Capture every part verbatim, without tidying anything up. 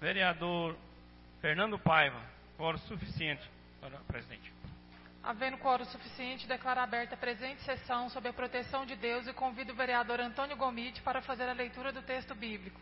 Vereador Fernando Paiva, quórum suficiente para o presidente. Havendo quórum suficiente, declaro aberta a presente sessão sob a proteção de Deus e convido o vereador Antônio Gomide para fazer a leitura do texto bíblico.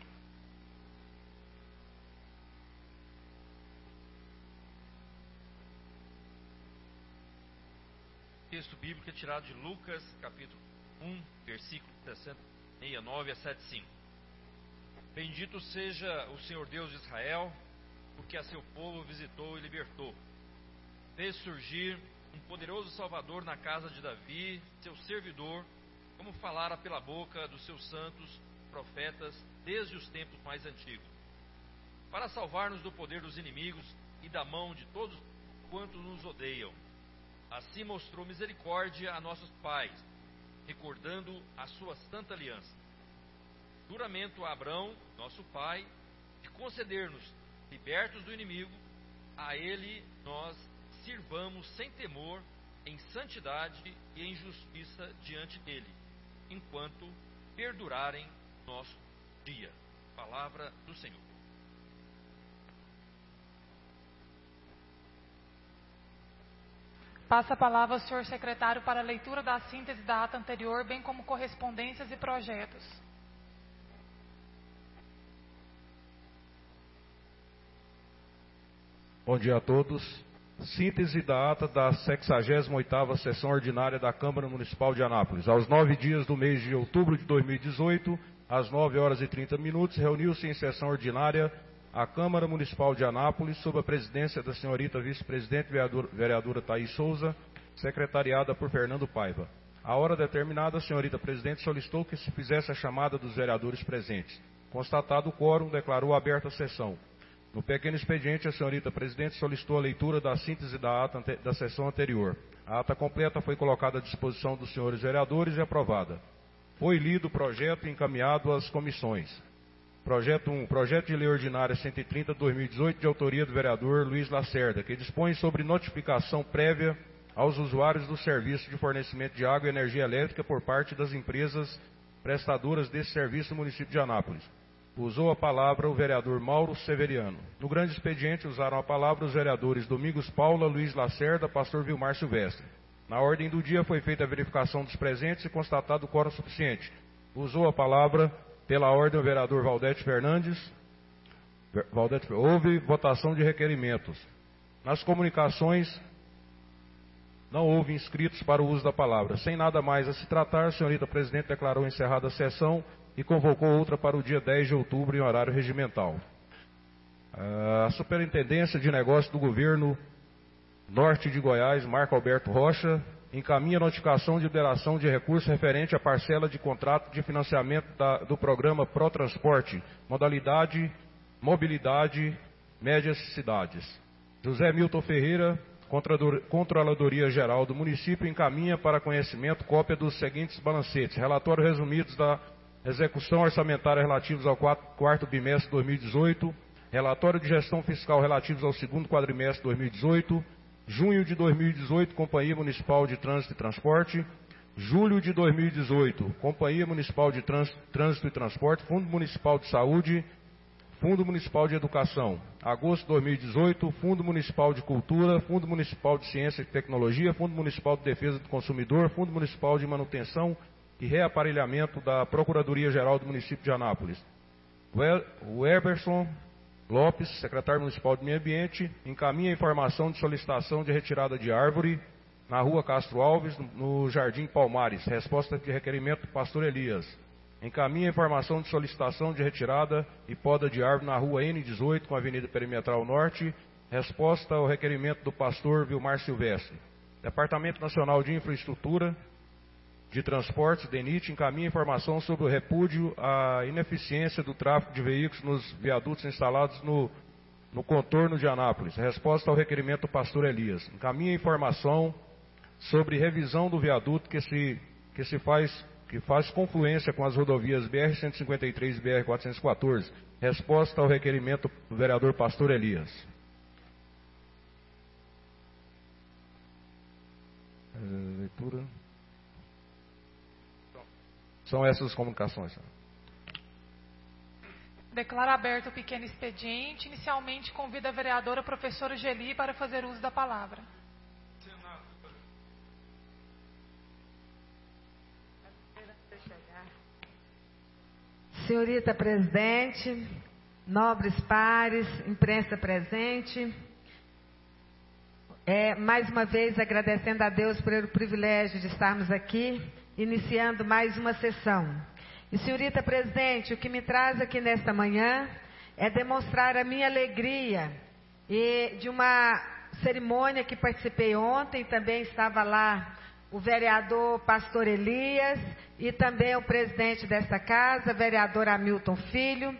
O texto bíblico é tirado de Lucas, capítulo um, versículo sessenta e nove a setenta e cinco. Bendito seja o Senhor Deus de Israel, porque a seu povo visitou e libertou. Fez surgir um poderoso Salvador na casa de Davi, seu servidor, como falara pela boca dos seus santos profetas desde os tempos mais antigos, para salvar-nos do poder dos inimigos e da mão de todos quantos nos odeiam. Assim mostrou misericórdia a nossos pais, recordando a sua santa aliança. Juramento a Abrão, nosso pai, de conceder-nos, libertos do inimigo, a ele nós sirvamos sem temor, em santidade e em justiça diante dele, enquanto perdurarem nosso dia. Palavra do Senhor. Passa a palavra ao senhor secretário para a leitura da síntese da ata anterior, bem como correspondências e projetos. Bom dia a todos. Síntese da ata da sexagésima oitava Sessão Ordinária da Câmara Municipal de Anápolis. Aos nove dias do mês de outubro de dois mil e dezoito, às nove horas e trinta minutos, reuniu-se em sessão ordinária a Câmara Municipal de Anápolis, sob a presidência da senhorita vice-presidente vereadora, vereadora Thaís Souza, secretariada por Fernando Paiva. À hora determinada, a senhorita presidente solicitou que se fizesse a chamada dos vereadores presentes. Constatado o quórum, declarou aberta a sessão. No pequeno expediente, a senhorita presidente solicitou a leitura da síntese da ata da sessão anterior. A ata completa foi colocada à disposição dos senhores vereadores e aprovada. Foi lido o projeto e encaminhado às comissões. Projeto um. Projeto de Lei Ordinária cento e trinta de dois mil e dezoito, de autoria do vereador Luiz Lacerda, que dispõe sobre notificação prévia aos usuários do serviço de fornecimento de água e energia elétrica por parte das empresas prestadoras desse serviço no município de Anápolis. Usou a palavra o vereador Mauro Severiano. No grande expediente, usaram a palavra os vereadores Domingos Paula, Luiz Lacerda, pastor Vilmar Silvestre. Na ordem do dia foi feita a verificação dos presentes e constatado o quórum suficiente. Usou a palavra, pela ordem, o vereador Valdete Fernandes. Valdete, houve votação de requerimentos. Nas comunicações, não houve inscritos para o uso da palavra. Sem nada mais a se tratar, a senhorita presidente declarou encerrada a sessão e convocou outra para o dia dez de outubro em horário regimental. A Superintendência de Negócios do Governo Norte de Goiás, Marco Alberto Rocha, encaminha notificação de liberação de recursos referente à parcela de contrato de financiamento da, do programa ProTransporte, modalidade Mobilidade Médias Cidades. José Milton Ferreira, Controladoria Geral do Município, encaminha para conhecimento cópia dos seguintes balancetes: relatório resumidos da execução orçamentária relativos ao quarto bimestre de dois mil e dezoito, relatório de gestão fiscal relativos ao segundo quadrimestre de dois mil e dezoito, junho de dois mil e dezoito, Companhia Municipal de Trânsito e Transporte, julho de dois mil e dezoito, Companhia Municipal de Trânsito e Transporte, Fundo Municipal de Saúde, Fundo Municipal de Educação, agosto de dois mil e dezoito, Fundo Municipal de Cultura, Fundo Municipal de Ciência e Tecnologia, Fundo Municipal de Defesa do Consumidor, Fundo Municipal de Manutenção e reaparelhamento da Procuradoria-Geral do município de Anápolis. O Eberson Lopes, secretário municipal de Meio Ambiente, encaminha informação de solicitação de retirada de árvore na rua Castro Alves, no Jardim Palmares. Resposta de requerimento do pastor Elias. Encaminha informação de solicitação de retirada e poda de árvore na rua N dezoito, com a Avenida Perimetral Norte. Resposta ao requerimento do pastor Vilmar Silvestre. Departamento Nacional de Infraestrutura de Transportes, DENIT, encaminha informação sobre o repúdio à ineficiência do tráfego de veículos nos viadutos instalados no, no contorno de Anápolis. Resposta ao requerimento do pastor Elias. Encaminha informação sobre revisão do viaduto que se, que se faz, que faz confluência com as rodovias B R cento e cinquenta e três e B R quatrocentos e quatorze. Resposta ao requerimento do vereador pastor Elias. Leitura. São essas as comunicações. Declaro aberto o pequeno expediente. Inicialmente, convido a vereadora professora Geli para fazer uso da palavra. Senhorita presidente, nobres pares, imprensa presente, é, mais uma vez agradecendo a Deus pelo privilégio de estarmos aqui, iniciando mais uma sessão. E, senhorita presidente, o que me traz aqui nesta manhã é demonstrar a minha alegria e de uma cerimônia que participei ontem, também estava lá o vereador Pastor Elias e também o presidente desta casa, vereador Hamilton Filho,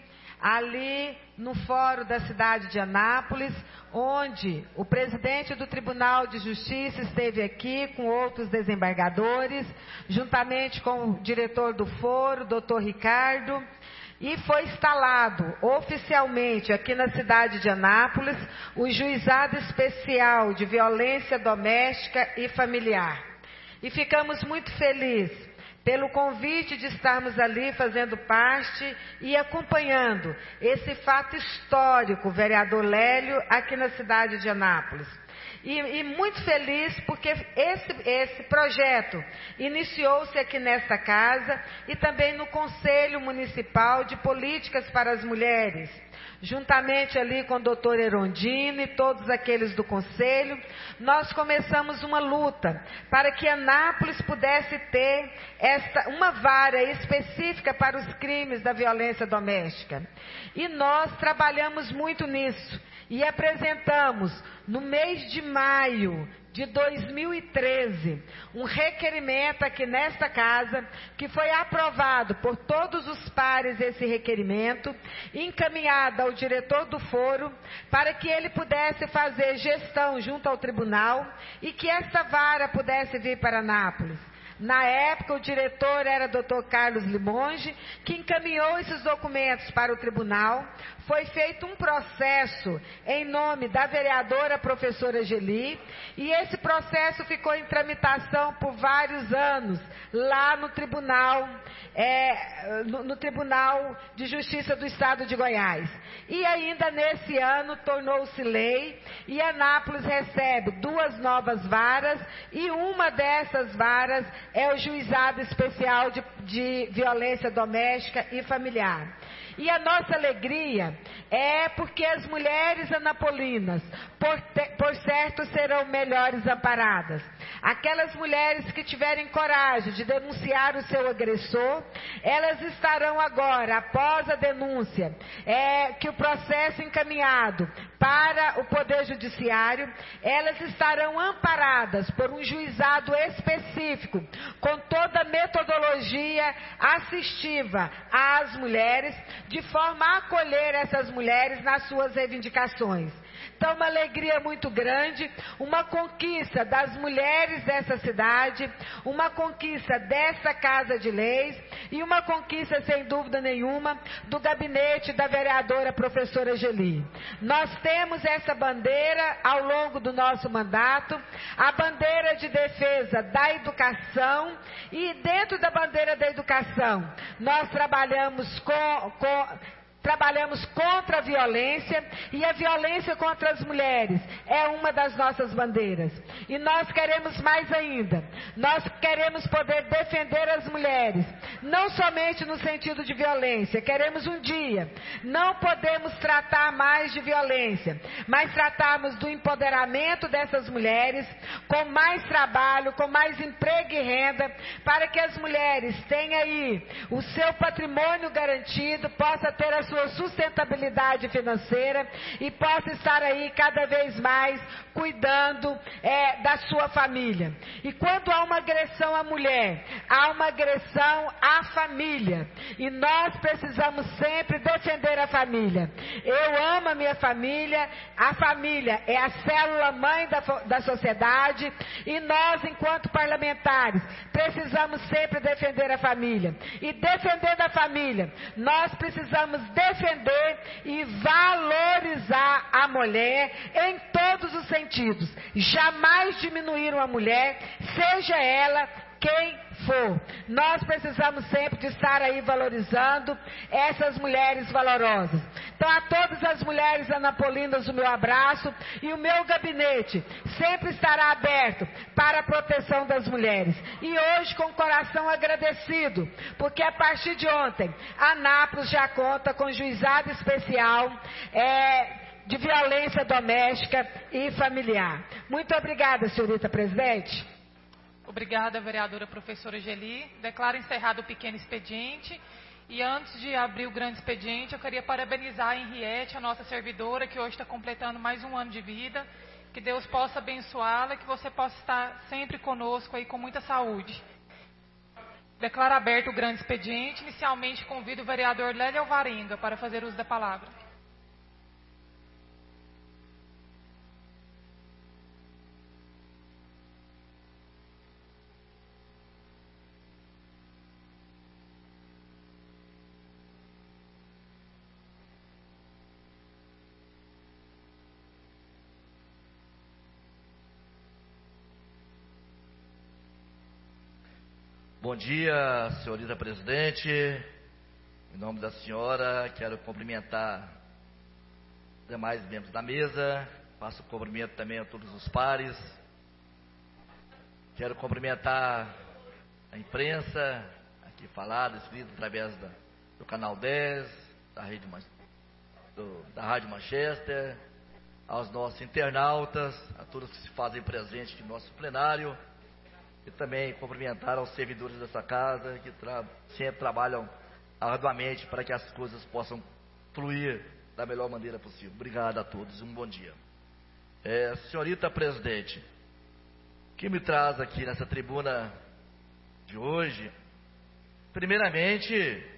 ali no fórum da cidade de Anápolis, onde o presidente do Tribunal de Justiça esteve aqui com outros desembargadores, juntamente com o diretor do foro, doutor Ricardo, e foi instalado oficialmente aqui na cidade de Anápolis o Juizado Especial de Violência Doméstica e Familiar. E ficamos muito felizes pelo convite de estarmos ali fazendo parte e acompanhando esse fato histórico, vereador Lélio, aqui na cidade de Anápolis. E, e muito feliz porque esse, esse projeto iniciou-se aqui nesta casa e também no Conselho Municipal de Políticas para as Mulheres, juntamente ali com o doutor Erondino e todos aqueles do Conselho. Nós começamos uma luta para que Anápolis pudesse ter esta, uma vara específica para os crimes da violência doméstica. E nós trabalhamos muito nisso e apresentamos no mês de maio de dois mil e treze, um requerimento aqui nesta casa, que foi aprovado por todos os pares esse requerimento, encaminhado ao diretor do foro, para que ele pudesse fazer gestão junto ao tribunal e que esta vara pudesse vir para Anápolis. Na época, o diretor era doutor Carlos Limonge, que encaminhou esses documentos para o tribunal. Foi feito um processo em nome da vereadora professora Geli, e esse processo ficou em tramitação por vários anos, lá no Tribunal, é, no, no Tribunal de Justiça do Estado de Goiás. E ainda nesse ano tornou-se lei, e Anápolis recebe duas novas varas, e uma dessas varas é o Juizado Especial de, de Violência Doméstica e Familiar. E a nossa alegria é porque as mulheres anapolinas, por, te, por certo, serão melhores amparadas. Aquelas mulheres que tiverem coragem de denunciar o seu agressor, elas estarão agora, após a denúncia, é, que o processo encaminhado para o Poder Judiciário, elas estarão amparadas por um juizado específico, com toda a metodologia assistiva às mulheres, de forma a acolher essas mulheres nas suas reivindicações. Então, uma alegria muito grande, uma conquista das mulheres dessa cidade, uma conquista dessa Casa de Leis e uma conquista, sem dúvida nenhuma, do gabinete da vereadora professora Geli. Nós temos essa bandeira ao longo do nosso mandato, a bandeira de defesa da educação, e dentro da bandeira da educação, nós trabalhamos com... com Trabalhamos contra a violência, e a violência contra as mulheres é uma das nossas bandeiras. E nós queremos mais ainda. Nós queremos poder defender as mulheres, não somente no sentido de violência. Queremos um dia, não podemos tratar mais de violência, mas tratarmos do empoderamento dessas mulheres, com mais trabalho, com mais emprego e renda, para que as mulheres tenham aí o seu patrimônio garantido, possa ter a sua sustentabilidade financeira e possa estar aí cada vez mais cuidando é, da sua família. E quando há uma agressão à mulher, há uma agressão à família, e nós precisamos sempre defender a família. Eu amo a minha família, a família é a célula mãe da, da sociedade, e nós, enquanto parlamentares, precisamos sempre defender a família. E defendendo a família, nós precisamos defender e valorizar a mulher em todos os sentidos. Jamais diminuir uma mulher, seja ela quem for. Nós precisamos sempre de estar aí valorizando essas mulheres valorosas. Então, a todas as mulheres anapolinas, o meu abraço, e o meu gabinete sempre estará aberto para a proteção das mulheres. E hoje, com o coração agradecido, porque a partir de ontem, Anápolis já conta com juizado especial é, de violência doméstica e familiar. Muito obrigada, senhorita presidente. Obrigada, vereadora professora Geli. Declaro encerrado o pequeno expediente. E antes de abrir o grande expediente, eu queria parabenizar a Henriette, a nossa servidora, que hoje está completando mais um ano de vida. Que Deus possa abençoá-la, que você possa estar sempre conosco aí com muita saúde. Declaro aberto o grande expediente. Inicialmente convido o vereador Lélio Alvarenga para fazer uso da palavra. Bom dia, senhorita presidente. Em nome da senhora, quero cumprimentar os demais membros da mesa. Faço cumprimento também a todos os pares. Quero cumprimentar a imprensa, aqui falada, escrita através da, do Canal dez, da, rede, do, da Rádio Manchester, aos nossos internautas, a todos que se fazem presentes no nosso plenário. E também cumprimentar aos servidores dessa casa, que tra sempre trabalham arduamente para que as coisas possam fluir da melhor maneira possível. Obrigado a todos e um bom dia. É, senhorita presidente, o que me traz aqui nessa tribuna de hoje, primeiramente,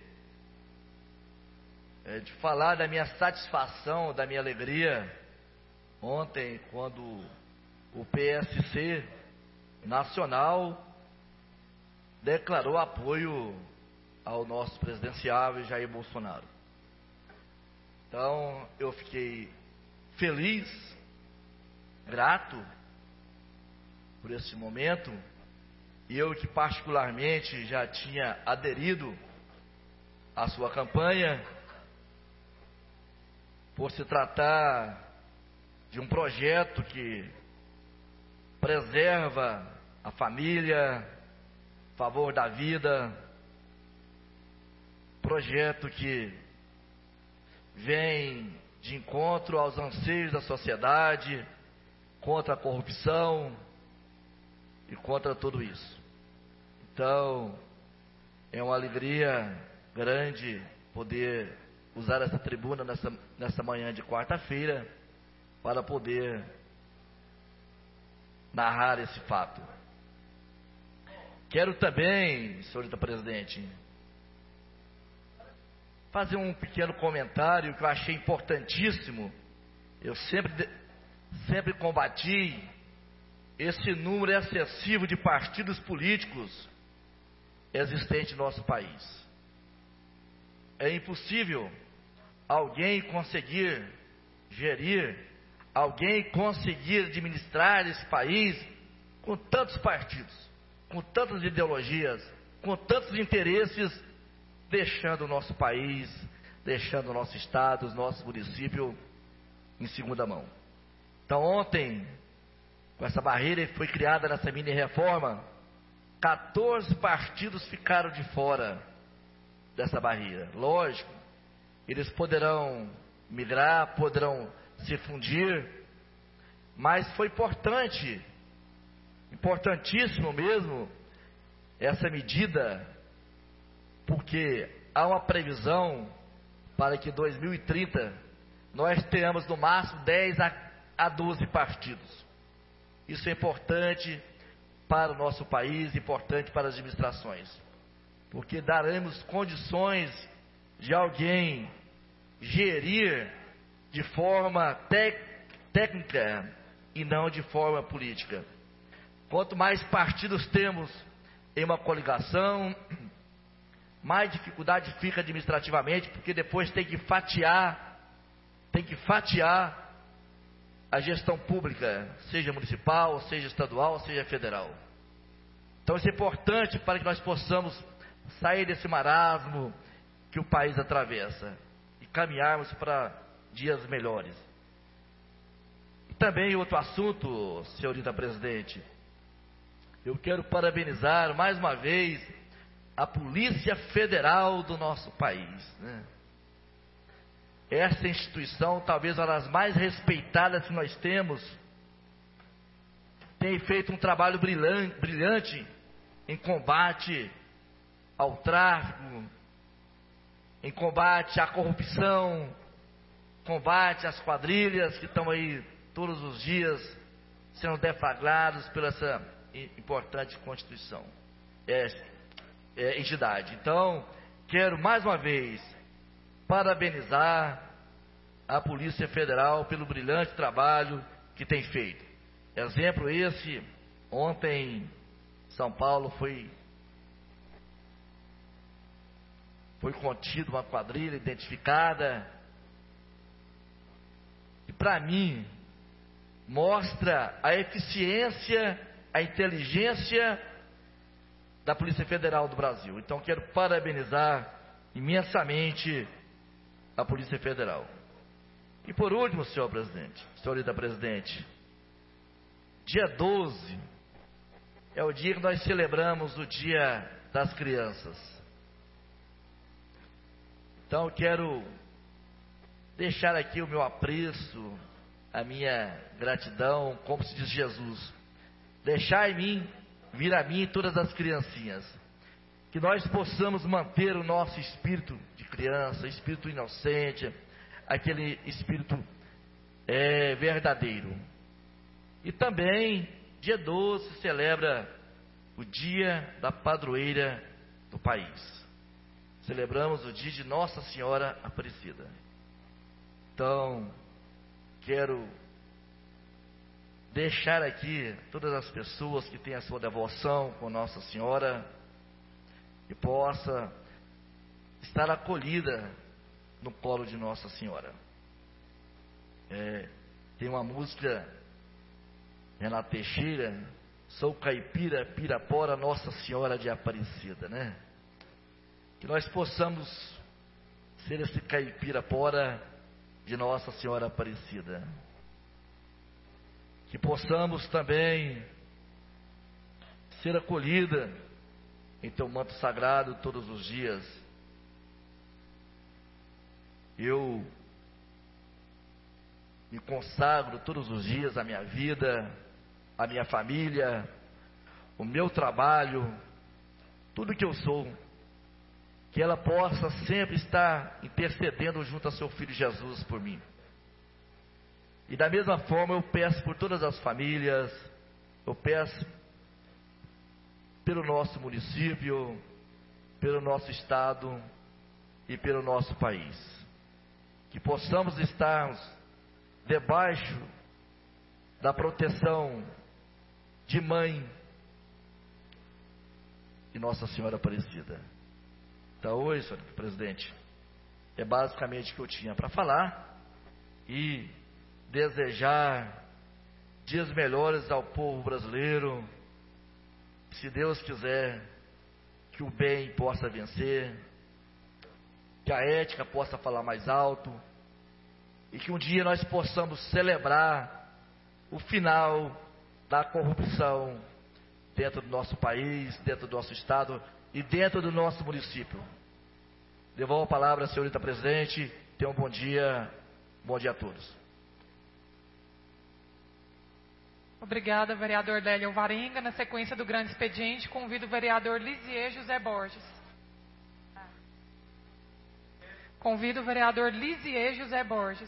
é de falar da minha satisfação, da minha alegria, ontem, quando o P S C nacional declarou apoio ao nosso presidenciável Jair Bolsonaro. Então, eu fiquei feliz, grato por esse momento, e eu que particularmente já tinha aderido à sua campanha, por se tratar de um projeto que preserva a família, favor da vida, projeto que vem de encontro aos anseios da sociedade, contra a corrupção e contra tudo isso. Então, é uma alegria grande poder usar essa tribuna nessa, nessa manhã de quarta-feira para poder narrar esse fato. Quero também, senhorita presidente, fazer um pequeno comentário que eu achei importantíssimo. Eu sempre, sempre combati esse número excessivo de partidos políticos existente no nosso país. É impossível alguém conseguir gerir, alguém conseguir administrar esse país com tantos partidos, com tantas ideologias, com tantos interesses, deixando o nosso país, deixando o nosso estado, o nosso município em segunda mão. Então ontem, com essa barreira que foi criada nessa mini-reforma, quatorze partidos ficaram de fora dessa barreira. Lógico, eles poderão migrar, poderão se fundir, mas foi importante, importantíssimo mesmo, essa medida, porque há uma previsão para que em dois mil e trinta nós tenhamos no máximo dez a doze partidos. Isso é importante para o nosso país, importante para as administrações, porque daremos condições de alguém gerir de forma tec, técnica e não de forma política. Quanto mais partidos temos em uma coligação, mais dificuldade fica administrativamente, porque depois tem que fatiar, tem que fatiar a gestão pública, seja municipal, seja estadual, seja federal. Então isso é importante para que nós possamos sair desse marasmo que o país atravessa e caminharmos para dias melhores. E também outro assunto, senhorita presidente, eu quero parabenizar mais uma vez a Polícia Federal do nosso país, né? Essa instituição, talvez uma das mais respeitadas que nós temos, tem feito um trabalho brilhante, brilhante em combate ao tráfico, em combate à corrupção, combate às quadrilhas que estão aí todos os dias sendo deflagrados pela essa importante Constituição, é, é, entidade. Então, quero mais uma vez parabenizar a Polícia Federal pelo brilhante trabalho que tem feito. Exemplo esse, ontem São Paulo foi foi contido uma quadrilha identificada, e para mim mostra a eficiência, a inteligência da Polícia Federal do Brasil. Então quero parabenizar imensamente a Polícia Federal. E por último, senhor presidente, senhorita presidente, dia doze é o dia que nós celebramos o Dia das Crianças. Então eu quero deixar aqui o meu apreço, a minha gratidão, como se diz Jesus, deixar em mim, vir a mim todas as criancinhas, que nós possamos manter o nosso espírito de criança, espírito inocente, aquele espírito é, verdadeiro. E também, dia doze, se celebra o dia da padroeira do país. Celebramos o dia de Nossa Senhora Aparecida. Então, quero deixar aqui todas as pessoas que têm a sua devoção com Nossa Senhora, que possa estar acolhida no colo de Nossa Senhora. É, tem uma música, Renato Teixeira, sou caipira, Pirapora, Nossa Senhora de Aparecida, né? Que nós possamos ser esse caipirapora de Nossa Senhora Aparecida. Que possamos também ser acolhida em teu manto sagrado todos os dias. Eu me consagro todos os dias à minha vida, à minha família, o meu trabalho, tudo que eu sou, que ela possa sempre estar intercedendo junto a seu Filho Jesus por mim. E da mesma forma eu peço por todas as famílias, eu peço pelo nosso município, pelo nosso estado e pelo nosso país. Que possamos estar debaixo da proteção de Mãe e Nossa Senhora Aparecida. Então hoje, senhor presidente, é basicamente o que eu tinha para falar e desejar dias melhores ao povo brasileiro. Se Deus quiser, que o bem possa vencer, que a ética possa falar mais alto e que um dia nós possamos celebrar o final da corrupção dentro do nosso país, dentro do nosso estado e dentro do nosso município. Devolvo a palavra à senhorita presidente. Tenha um bom dia. Bom dia a todos. Obrigada, vereador Délio Alvarenga. Na sequência do grande expediente, convido o vereador Lisier José Borges. Convido o vereador Lisier José Borges.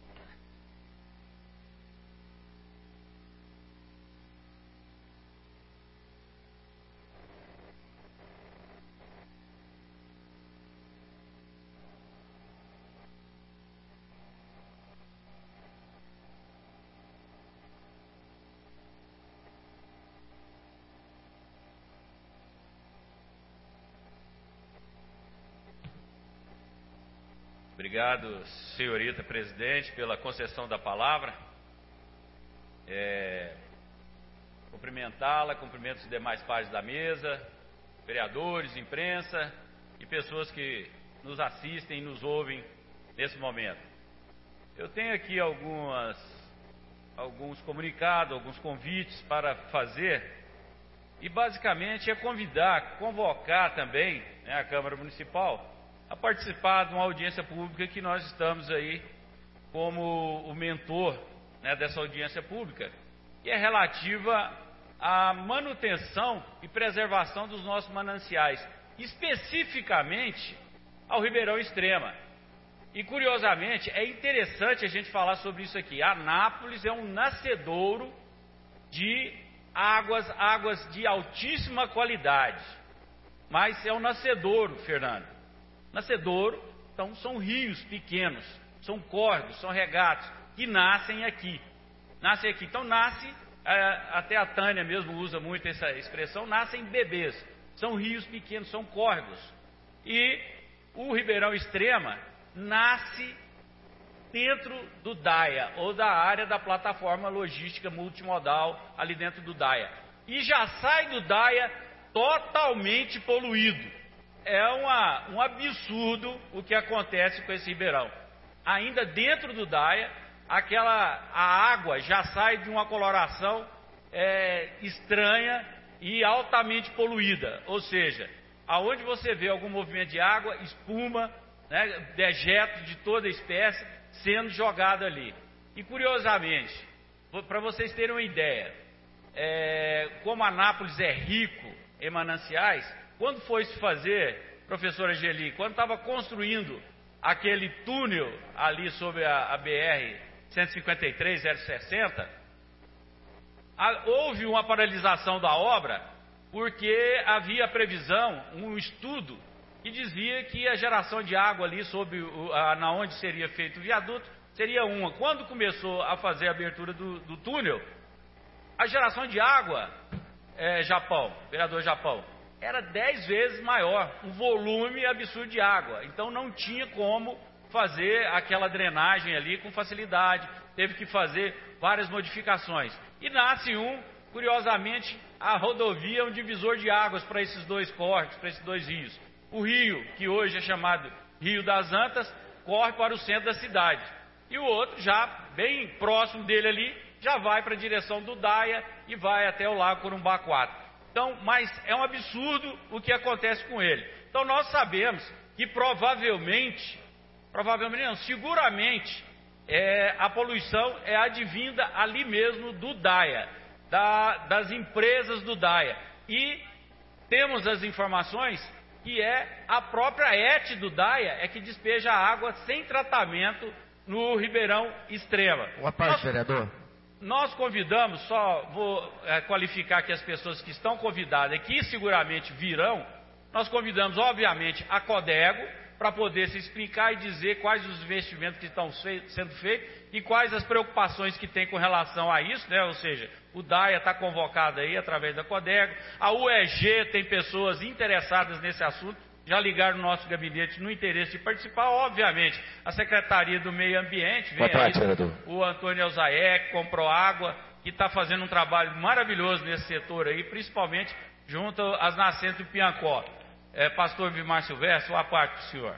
Obrigado, senhorita presidente, pela concessão da palavra. É, cumprimentá-la, cumprimento os demais pares da mesa, vereadores, imprensa e pessoas que nos assistem e nos ouvem nesse momento. Eu tenho aqui algumas, alguns comunicados, alguns convites para fazer, e basicamente é convidar, convocar também, né, a Câmara Municipal a participar de uma audiência pública que nós estamos aí como o mentor, né, dessa audiência pública, que é relativa à manutenção e preservação dos nossos mananciais, especificamente ao Ribeirão Extrema. E curiosamente, é interessante a gente falar sobre isso aqui. Anápolis é um nascedouro de águas, águas de altíssima qualidade. Mas é um nascedouro, Fernando. Nascedouro, então são rios pequenos, são córregos, são regatos, que nascem aqui. Nascem aqui. Então nasce, até a Tânia mesmo usa muito essa expressão, nascem bebês. São rios pequenos, são córregos. E o Ribeirão Extrema nasce dentro do DAIA, ou da área da plataforma logística multimodal, ali dentro do DAIA. E já sai do DAIA totalmente poluído. É uma, um absurdo o que acontece com esse ribeirão. Ainda dentro do DAIA, aquela, a água já sai de uma coloração é, estranha e altamente poluída. Ou seja, aonde você vê algum movimento de água, espuma, né, dejeto de toda espécie sendo jogado ali. E curiosamente, para vocês terem uma ideia, é, como Anápolis é rico em mananciais, quando foi se fazer, professora Geli, quando estava construindo aquele túnel ali sobre a, a B R cento e cinquenta e três zero sessenta, a, houve uma paralisação da obra porque havia previsão, um estudo que dizia que a geração de água ali sobre o, a, na onde seria feito o viaduto seria uma. Quando começou a fazer a abertura do, do túnel, a geração de água, é, Japão, vereador Japão, era dez vezes maior, um volume absurdo de água. Então não tinha como fazer aquela drenagem ali com facilidade, teve que fazer várias modificações. E nasce um, curiosamente, a rodovia é um divisor de águas para esses dois córregos, para esses dois rios. O rio, que hoje é chamado Rio das Antas, corre para o centro da cidade. E o outro, já bem próximo dele ali, já vai para a direção do DAIA e vai até o Lago Corumbá quatro. Então, mas é um absurdo o que acontece com ele. Então nós sabemos que provavelmente, provavelmente não, seguramente, é, a poluição é advinda ali mesmo do DAIA, da, das empresas do DAIA. E temos as informações que é a própria E T do DAIA é que despeja água sem tratamento no Ribeirão Extrema. Uma parte, nós, vereador. Nós convidamos, só vou é, qualificar aqui as pessoas que estão convidadas e que seguramente virão, nós convidamos, obviamente, a Codego para poder se explicar e dizer quais os investimentos que estão fe- sendo feitos e quais as preocupações que tem com relação a isso, né? Ou seja, o DAIA está convocado aí através da Codego, a U E G tem pessoas interessadas nesse assunto, já ligaram no nosso gabinete no interesse de participar, obviamente, a Secretaria do Meio Ambiente, vem tarde, aí, vereador. o Antônio Elzaek, comprou água, que está fazendo um trabalho maravilhoso nesse setor aí, principalmente junto às nascentes do Piancó. É, pastor Vimar Silvestre, uma parte para o senhor.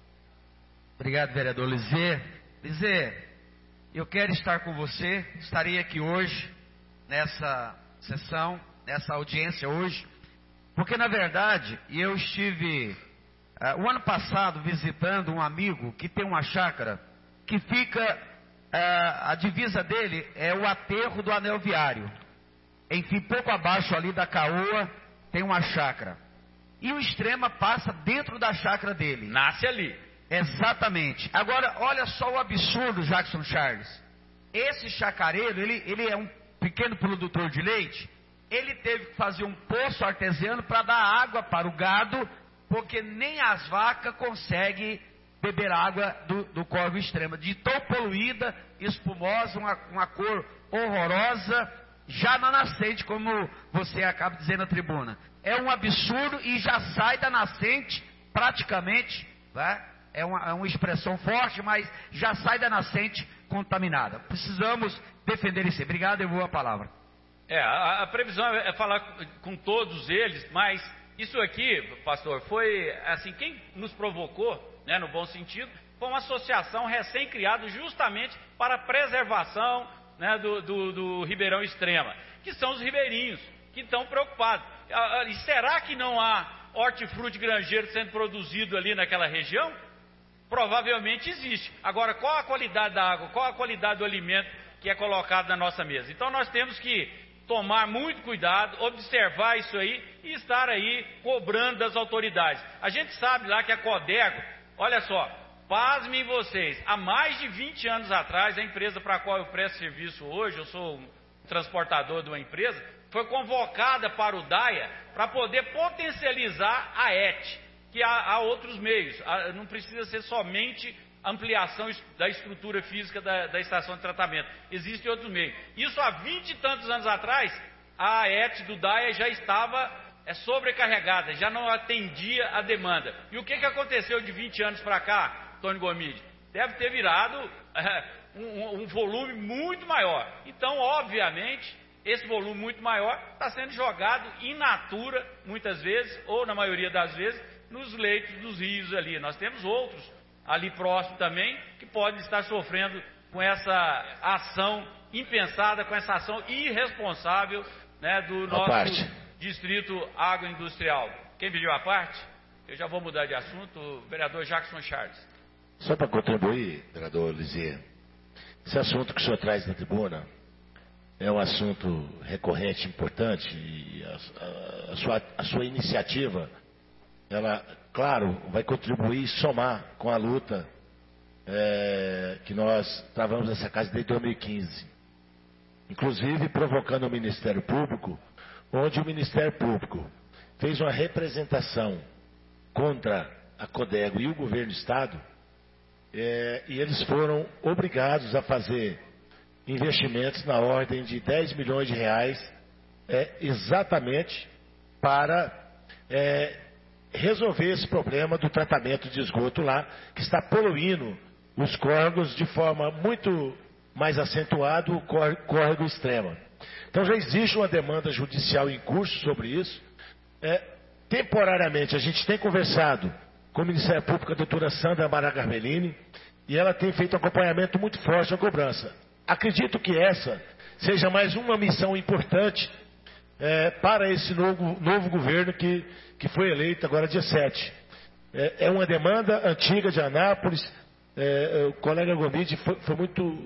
Obrigado, vereador Lizê. Lizê, eu quero estar com você, estarei aqui hoje, nessa sessão, nessa audiência hoje, porque na verdade eu estive uh, o ano passado visitando um amigo que tem uma chácara que fica, uh, a divisa dele é o aterro do anel viário. Enfim, pouco abaixo ali da Caoa tem uma chácara. E o Extrema passa dentro da chácara dele. Nasce ali. Exatamente. Agora, olha só o absurdo, Jackson Charles. Esse chacareiro, ele, ele é um pequeno produtor de leite. Ele teve que fazer um poço artesiano para dar água para o gado, porque nem as vacas conseguem beber água do, do córrego Extrema. De tão poluída, espumosa, uma, uma cor horrorosa, já na nascente, como você acaba de dizer na tribuna. É um absurdo e já sai da nascente praticamente, né? É uma, é uma expressão forte, mas já sai da nascente contaminada. Precisamos defender isso. Obrigado, eu vou a palavra. É, a, a previsão é falar com todos eles, mas isso aqui, pastor, foi assim, quem nos provocou, né, no bom sentido, foi uma associação recém-criada justamente para a preservação, né, do, do, do Ribeirão Extrema, que são os ribeirinhos, que estão preocupados. E será que não há hortifruti granjeiro sendo produzido ali naquela região? Provavelmente existe. Agora, qual a qualidade da água, qual a qualidade do alimento que é colocado na nossa mesa? Então nós temos que tomar muito cuidado, observar isso aí e estar aí cobrando das autoridades. A gente sabe lá que a Codego, olha só, pasmem vocês, há mais de vinte anos atrás, a empresa para a qual eu presto serviço hoje, eu sou um transportador de uma empresa, foi convocada para o DAIA para poder potencializar a E T, que há, há outros meios, não precisa ser somente ampliação da estrutura física da, da estação de tratamento, existem outros meios. Isso há vinte e tantos anos atrás, a E T do DAIA já estava é, sobrecarregada, já não atendia a demanda. E o que, que aconteceu de vinte anos para cá, Tony Gomide? Deve ter virado é, um, um volume muito maior. Então, obviamente, esse volume muito maior está sendo jogado in natura, muitas vezes, ou na maioria das vezes, nos leitos dos rios ali. Nós temos outros ali próximo também, que podem estar sofrendo com essa ação impensada, com essa ação irresponsável, né, do nosso parte. Distrito agroindustrial. Quem pediu a parte? Eu já vou mudar de assunto, o vereador Jackson Charles. Só para contribuir, vereador Lisier, esse assunto que o senhor traz na tribuna é um assunto recorrente, importante, e a, a, a, sua, a sua iniciativa, ela, claro, vai contribuir e somar com a luta é, que nós travamos nessa casa desde dois mil e quinze. Inclusive provocando o Ministério Público, onde o Ministério Público fez uma representação contra a Codego e o governo do Estado, é, e eles foram obrigados a fazer investimentos na ordem de dez milhões de reais, é, exatamente para é, resolver esse problema do tratamento de esgoto lá, que está poluindo os córregos de forma muito mais acentuada, o córrego Extrema. Então já existe uma demanda judicial em curso sobre isso. É, temporariamente, a gente tem conversado com o Ministério Público, a doutora Sandra Mara Garbellini, e ela tem feito um acompanhamento muito forte na cobrança. Acredito que essa seja mais uma missão importante é, para esse novo, novo governo que, que foi eleito agora dia sete. É, é uma demanda antiga de Anápolis. É, o colega Gomide foi, foi muito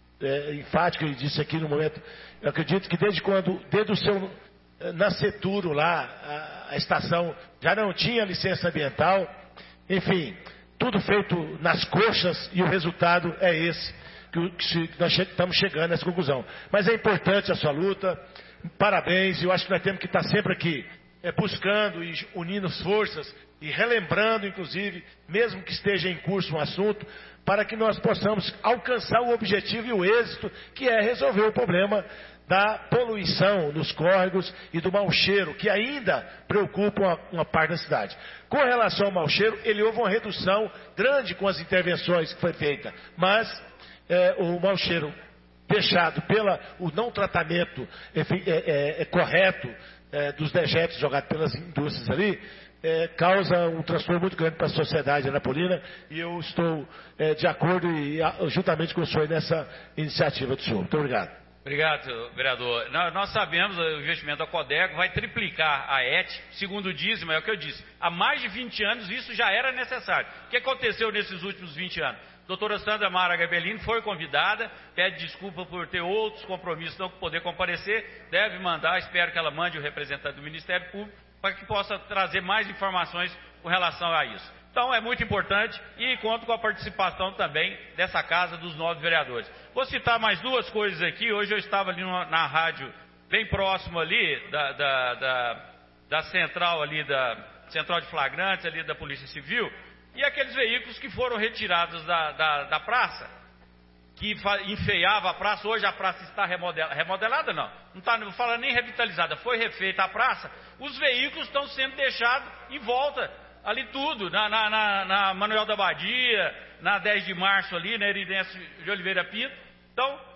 é, enfático, ele disse aqui no momento. Eu acredito que desde quando, desde o seu nascituro lá, a, a estação já não tinha licença ambiental. Enfim, tudo feito nas coxas e o resultado é esse. Que, que nós che estamos chegando nessa conclusão. Mas é importante a sua luta, parabéns, eu acho que nós temos que estar sempre aqui, é, buscando e unindo forças e relembrando, inclusive, mesmo que esteja em curso um assunto, para que nós possamos alcançar o objetivo e o êxito, que é resolver o problema da poluição nos córregos e do mau cheiro, que ainda preocupa uma, uma parte da cidade. Com relação ao mau cheiro, ele houve uma redução grande com as intervenções que foi feita, mas É, o mau cheiro deixado pelo não tratamento enfim, é, é, é correto é, dos dejetos jogados pelas indústrias ali, é, causa um transtorno muito grande para a sociedade anapolina, e eu estou é, de acordo e a, juntamente com o senhor nessa iniciativa do senhor. Muito obrigado. Obrigado, vereador. Nós, nós sabemos que o investimento da Codego vai triplicar a E T, segundo o dízimo, é o que eu disse. Há mais de vinte anos isso já era necessário. O que aconteceu nesses últimos vinte anos? Doutora Sandra Mara Garbellini foi convidada, pede desculpa por ter outros compromissos, não poder comparecer, deve mandar, espero que ela mande o representante do Ministério Público, para que possa trazer mais informações com relação a isso. Então é muito importante e conto com a participação também dessa casa dos nove vereadores. Vou citar mais duas coisas aqui, hoje eu estava ali na rádio, bem próximo ali, da, da, da, da central ali, da central de flagrantes ali da Polícia Civil, e aqueles veículos que foram retirados da, da, da praça, que enfeiava a praça. Hoje a praça está remodelada, remodelada não, não está, não fala nem revitalizada, foi refeita a praça. Os veículos estão sendo deixados em volta, ali tudo, na, na, na, na Manuel da Badia, na dez de março ali, na Eridêncio de Oliveira Pinto. Então,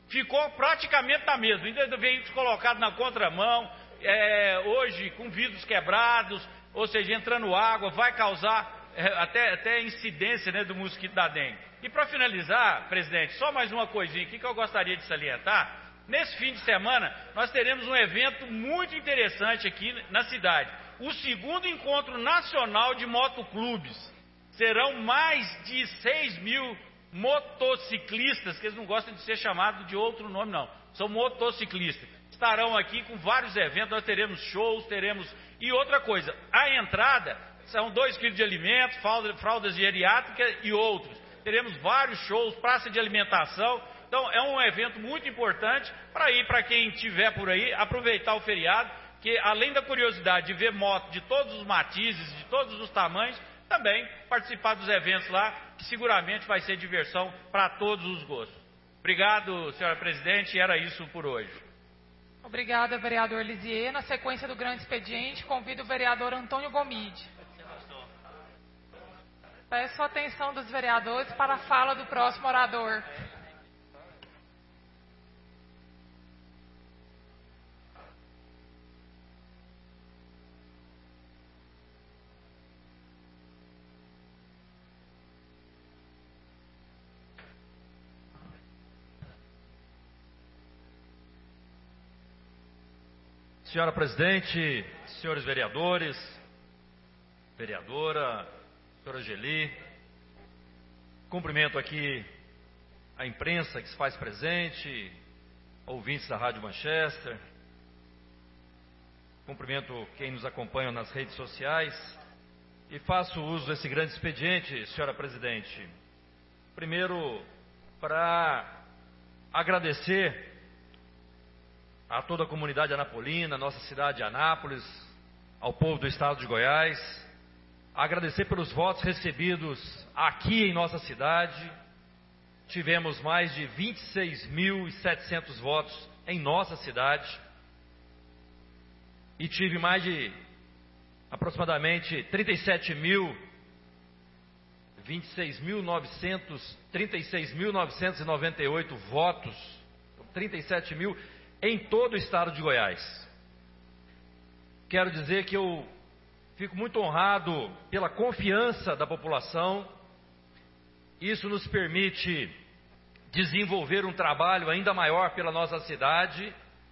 ficou praticamente na mesma. Ainda veículos colocados na contramão, é, hoje com vidros quebrados, ou seja, entrando água, vai causar é, até, até incidência, né, do mosquito da dengue. E para finalizar, presidente, só mais uma coisinha aqui que eu gostaria de salientar. Nesse fim de semana, nós teremos um evento muito interessante aqui na cidade. O segundo encontro nacional de motoclubes. Serão mais de seis mil motociclistas, que eles não gostam de ser chamados de outro nome, não. São motociclistas. Estarão aqui com vários eventos, nós teremos shows, teremos... E outra coisa, a entrada são dois quilos de alimentos, fraldas geriátricas e outros. Teremos vários shows, praça de alimentação. Então, é um evento muito importante para ir, para quem estiver por aí, aproveitar o feriado, que além da curiosidade de ver moto de todos os matizes, de todos os tamanhos, também participar dos eventos lá, que seguramente vai ser diversão para todos os gostos. Obrigado, senhora presidente, era isso por hoje. Obrigada, vereador Lisier. Na sequência do grande expediente, convido o vereador Antônio Gomide. Peço a atenção dos vereadores para a fala do próximo orador. Senhora presidente, senhores vereadores, vereadora, senhora Geli, cumprimento aqui a imprensa que se faz presente, ouvintes da Rádio Manchester, cumprimento quem nos acompanha nas redes sociais e faço uso desse grande expediente, senhora presidente, primeiro para agradecer a toda a comunidade anapolina, nossa cidade de Anápolis, ao povo do estado de Goiás, agradecer pelos votos recebidos aqui em nossa cidade. Tivemos mais de vinte e seis mil e setecentos votos em nossa cidade e tive mais de aproximadamente trinta e sete mil, vinte e seis mil novecentos, trinta e seis mil novecentos e noventa e oito votos, trinta e sete mil em todo o estado de Goiás. Quero dizer que eu fico muito honrado pela confiança da população. Isso nos permite desenvolver um trabalho ainda maior pela nossa cidade.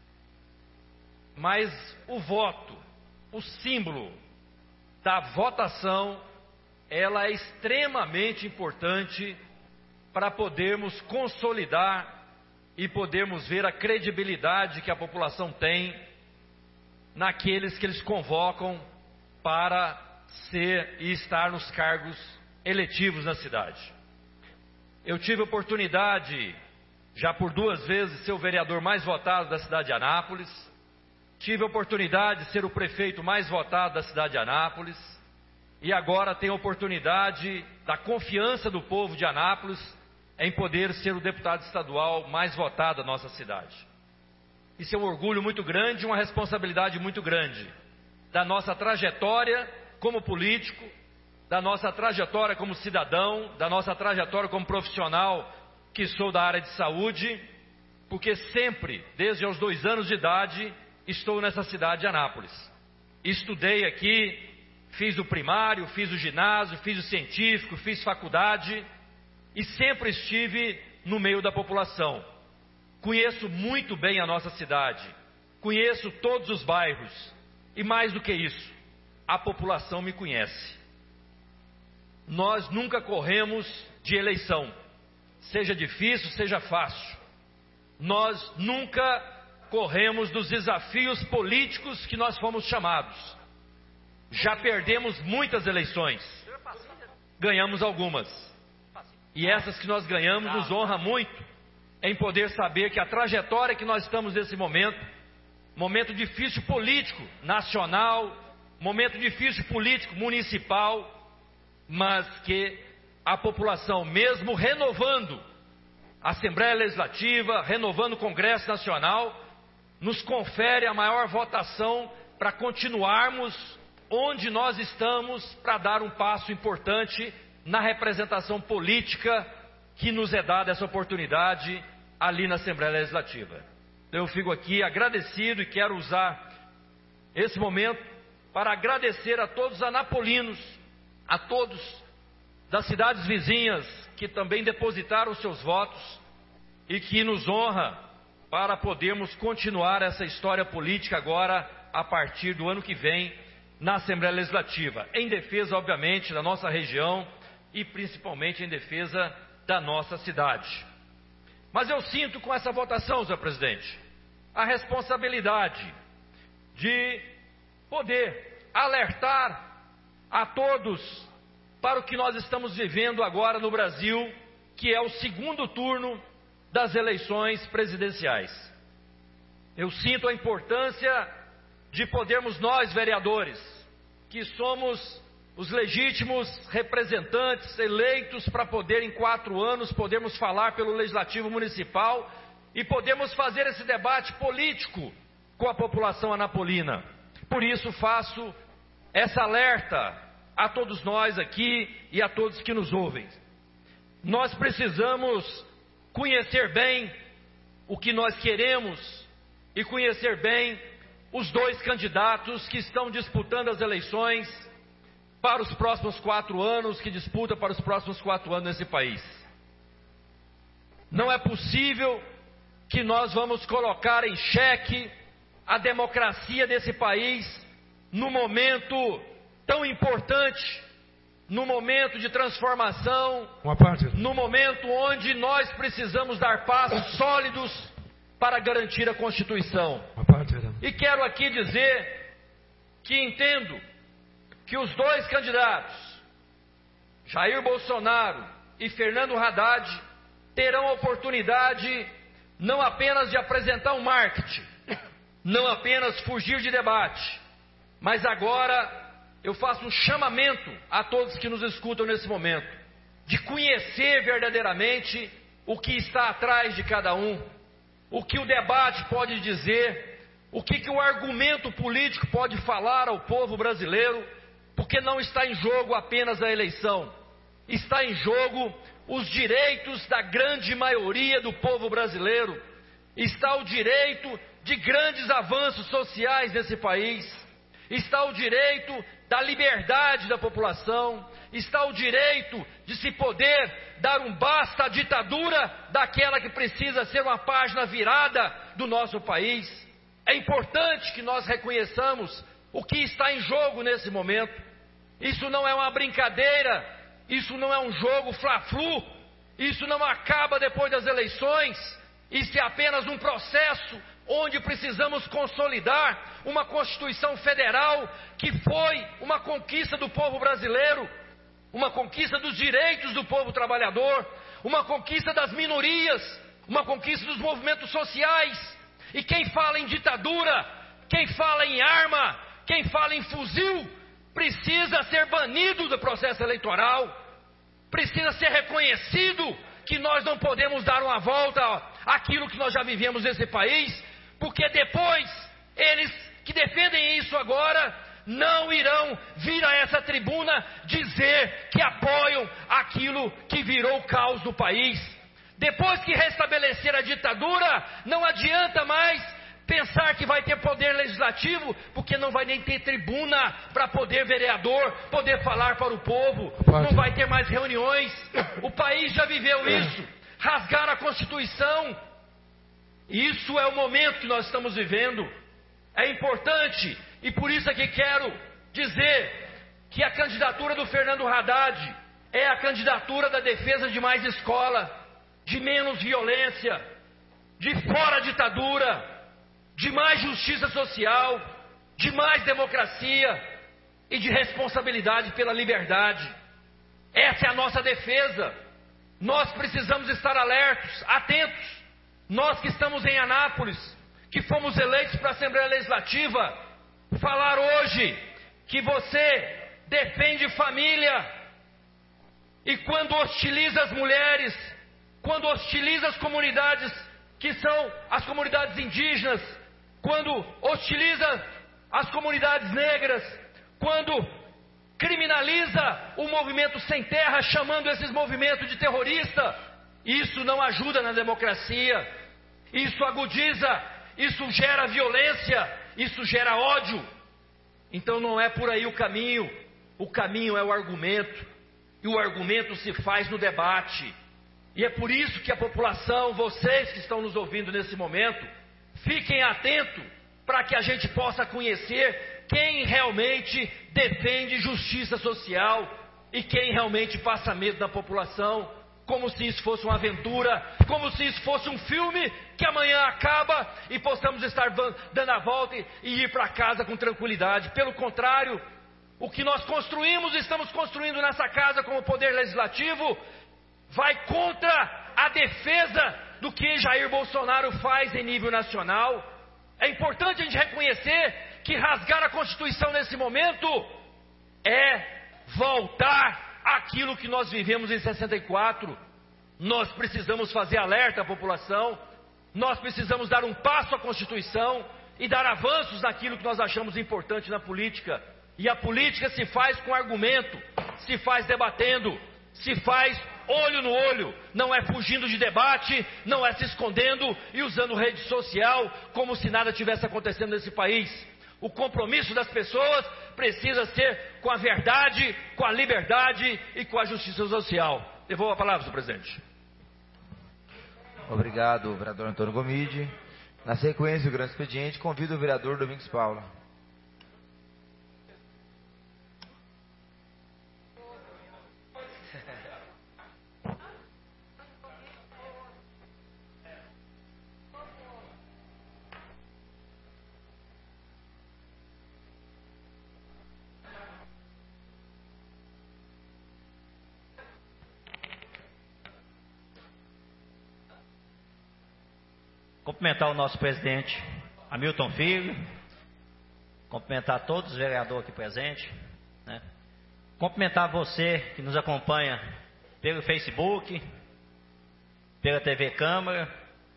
Mas o voto, o símbolo da votação, ela é extremamente importante para podermos consolidar e podermos ver a credibilidade que a população tem naqueles que eles convocam para ser e estar nos cargos eletivos na cidade. Eu tive a oportunidade, já por duas vezes, de ser o vereador mais votado da cidade de Anápolis. Tive a oportunidade de ser o prefeito mais votado da cidade de Anápolis. E agora tenho a oportunidade da confiança do povo de Anápolis em poder ser o deputado estadual mais votado da nossa cidade. Isso é um orgulho muito grande, uma responsabilidade muito grande da nossa trajetória como político, da nossa trajetória como cidadão, da nossa trajetória como profissional que sou da área de saúde, porque sempre, desde os dois anos de idade, estou nessa cidade de Anápolis. Estudei aqui, fiz o primário, fiz o ginásio, fiz o científico, fiz faculdade e sempre estive no meio da população. Conheço muito bem a nossa cidade, conheço todos os bairros e mais do que isso, a população me conhece. Nós nunca corremos de eleição, seja difícil, seja fácil. Nós nunca corremos dos desafios políticos que nós fomos chamados. Já perdemos muitas eleições, ganhamos algumas. E essas que nós ganhamos nos honra muito em poder saber que a trajetória que nós estamos nesse momento, momento difícil político nacional, momento difícil político municipal, mas que a população, mesmo renovando a Assembleia Legislativa, renovando o Congresso Nacional, nos confere a maior votação para continuarmos onde nós estamos, para dar um passo importante na representação política que nos é dada essa oportunidade ali na Assembleia Legislativa. Eu fico aqui agradecido e quero usar esse momento para agradecer a todos os anapolinos, a todos das cidades vizinhas que também depositaram seus votos e que nos honra para podermos continuar essa história política agora a partir do ano que vem na Assembleia Legislativa, em defesa, obviamente, da nossa região e principalmente em defesa da nossa cidade. Mas eu sinto com essa votação, senhor presidente, a responsabilidade de poder alertar a todos para o que nós estamos vivendo agora no Brasil, que é o segundo turno das eleições presidenciais. Eu sinto a importância de podermos nós, vereadores, que somos os legítimos representantes eleitos para poder em quatro anos podermos falar pelo Legislativo Municipal e podemos fazer esse debate político com a população anapolina. Por isso faço essa alerta a todos nós aqui e a todos que nos ouvem. Nós precisamos conhecer bem o que nós queremos e conhecer bem os dois candidatos que estão disputando as eleições para os próximos quatro anos, que disputa para os próximos quatro anos nesse país. Não é possível que nós vamos colocar em xeque a democracia desse país no momento tão importante, no momento de transformação, no momento onde nós precisamos dar passos sólidos para garantir a Constituição. E quero aqui dizer que entendo que os dois candidatos, Jair Bolsonaro e Fernando Haddad, terão a oportunidade não apenas de apresentar um marketing, não apenas fugir de debate, mas agora eu faço um chamamento a todos que nos escutam nesse momento, de conhecer verdadeiramente o que está atrás de cada um, o que o debate pode dizer, o que, que o argumento político pode falar ao povo brasileiro, porque não está em jogo apenas a eleição, está em jogo os direitos da grande maioria do povo brasileiro, está o direito de grandes avanços sociais nesse país, está o direito da liberdade da população, está o direito de se poder dar um basta à ditadura daquela que precisa ser uma página virada do nosso país. É importante que nós reconheçamos o que está em jogo nesse momento. Isso não é uma brincadeira, isso não é um jogo fla-flu, isso não acaba depois das eleições, isso é apenas um processo onde precisamos consolidar uma Constituição Federal que foi uma conquista do povo brasileiro, uma conquista dos direitos do povo trabalhador, uma conquista das minorias, uma conquista dos movimentos sociais. E quem fala em ditadura, quem fala em arma, quem fala em fuzil, precisa ser banido do processo eleitoral, precisa ser reconhecido que nós não podemos dar uma volta àquilo que nós já vivemos nesse país, porque depois, eles que defendem isso agora, não irão vir a essa tribuna dizer que apoiam aquilo que virou o caos do país. Depois que restabelecer a ditadura, não adianta mais pensar que vai ter poder legislativo, porque não vai nem ter tribuna para poder vereador, poder falar para o povo, não vai ter mais reuniões. O país já viveu isso, rasgar a Constituição. Isso é o momento que nós estamos vivendo. É importante, e por isso é que quero dizer que a candidatura do Fernando Haddad é a candidatura da defesa de mais escola, de menos violência, de fora ditadura, de mais justiça social, de mais democracia e de responsabilidade pela liberdade. Essa é a nossa defesa. Nós precisamos estar alertos, atentos. Nós que estamos em Anápolis, que fomos eleitos para a Assembleia Legislativa, falar hoje que você defende família e quando hostiliza as mulheres, quando hostiliza as comunidades que são as comunidades indígenas, quando hostiliza as comunidades negras, quando criminaliza o movimento sem terra, chamando esses movimentos de terrorista, Isso não ajuda na democracia. Isso agudiza, isso gera violência, isso gera ódio. Então não é por aí o caminho. O caminho é o argumento. E o argumento se faz no debate. E é por isso que a população, vocês que estão nos ouvindo nesse momento, fiquem atentos para que a gente possa conhecer quem realmente defende justiça social e quem realmente passa medo da população, como se isso fosse uma aventura, como se isso fosse um filme que amanhã acaba e possamos estar dando a volta e ir para casa com tranquilidade. Pelo contrário, o que nós construímos, estamos construindo nessa casa como poder legislativo, vai contra a defesa do que Jair Bolsonaro faz em nível nacional. É importante a gente reconhecer que rasgar a Constituição nesse momento é voltar àquilo que nós vivemos em sessenta e quatro. Nós precisamos fazer alerta à população, nós precisamos dar um passo à Constituição e dar avanços naquilo que nós achamos importante na política. E a política se faz com argumento, se faz debatendo, se faz olho no olho, não é fugindo de debate, não é se escondendo e usando rede social como se nada tivesse acontecendo nesse país. O compromisso das pessoas precisa ser com a verdade, com a liberdade e com a justiça social. Devolvo a palavra, senhor presidente. Obrigado, vereador Antônio Gomide. Na sequência do grande expediente, convido o vereador Domingos Paulo. Cumprimentar o nosso presidente Hamilton Filho, cumprimentar todos os vereadores aqui presentes, né? Cumprimentar você que nos acompanha pelo Facebook, pela T V Câmara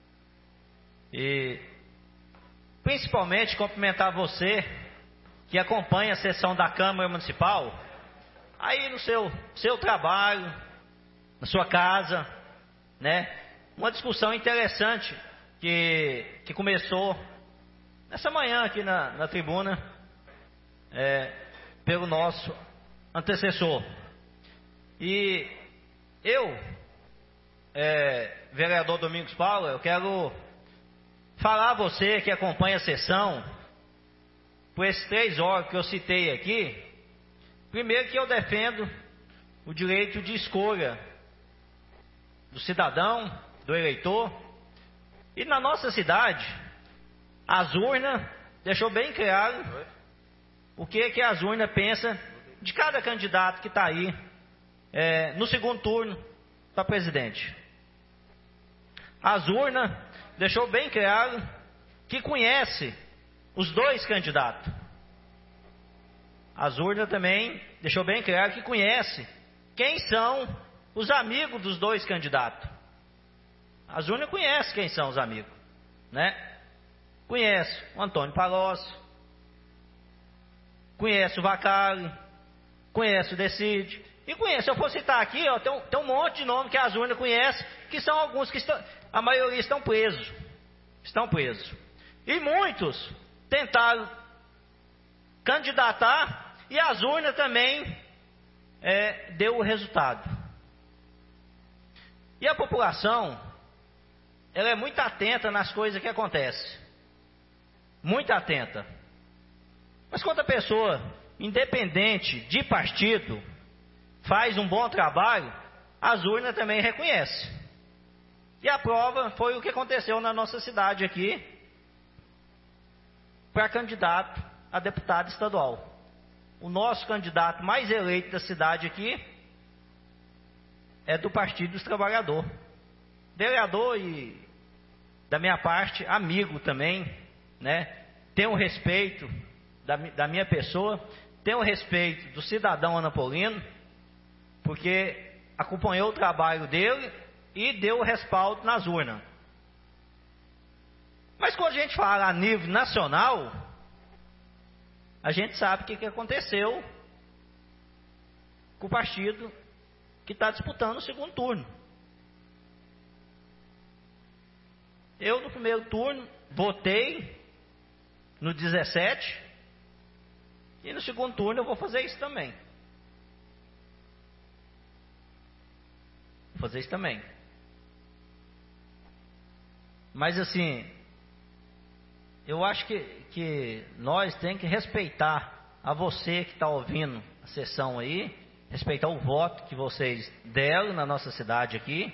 e principalmente cumprimentar você que acompanha a sessão da Câmara Municipal aí no seu, seu trabalho, na sua casa, né? Uma discussão interessante Que, que começou nessa manhã aqui na, na tribuna é, pelo nosso antecessor. E eu, é, vereador Domingos Paulo, eu quero falar a você que acompanha a sessão, por esses três órgãos que eu citei aqui, primeiro que eu defendo o direito de escolha do cidadão, do eleitor. E na nossa cidade, as urnas deixou bem claro o que, que as urnas pensam de cada candidato que está aí é, no segundo turno para presidente. As urnas deixou bem claro que conhece os dois candidatos. As urnas também deixou bem claro que conhece quem são os amigos dos dois candidatos. As urnas conhecem quem são os amigos, né? Conhece o Antônio Palocci, conhece o Vacari, conhece o Decide, e conhece, se eu for citar aqui, ó, tem, um, tem um monte de nome que as urnas conhecem, que são alguns que estão, a maioria estão presos, estão presos. E muitos tentaram candidatar, e as urnas também é, deu o resultado. E a população, ela é muito atenta nas coisas que acontecem. Muito atenta. Mas quando a pessoa, independente de partido, faz um bom trabalho, as urnas também reconhecem. E a prova foi o que aconteceu na nossa cidade aqui, para candidato a deputado estadual. O nosso candidato mais eleito da cidade aqui é do Partido dos Trabalhadores. Vereador e, da minha parte, amigo também, né? Tenho respeito da, da minha pessoa, tenho respeito do cidadão anapolino, porque acompanhou o trabalho dele e deu o respaldo nas urnas. Mas quando a gente fala a nível nacional, a gente sabe o que, que aconteceu com o partido que está disputando o segundo turno. Eu, no primeiro turno, votei no dezessete, e no segundo turno eu vou fazer isso também. Vou fazer isso também. Mas assim, eu acho que, que nós temos que respeitar a você que está ouvindo a sessão aí, respeitar o voto que vocês deram na nossa cidade aqui,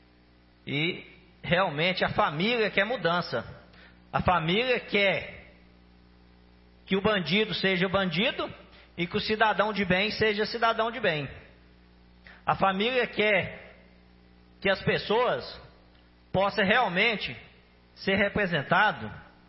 e realmente a família quer mudança. A família quer que o bandido seja bandido e que o cidadão de bem seja cidadão de bem. A família quer que as pessoas possam realmente ser representadas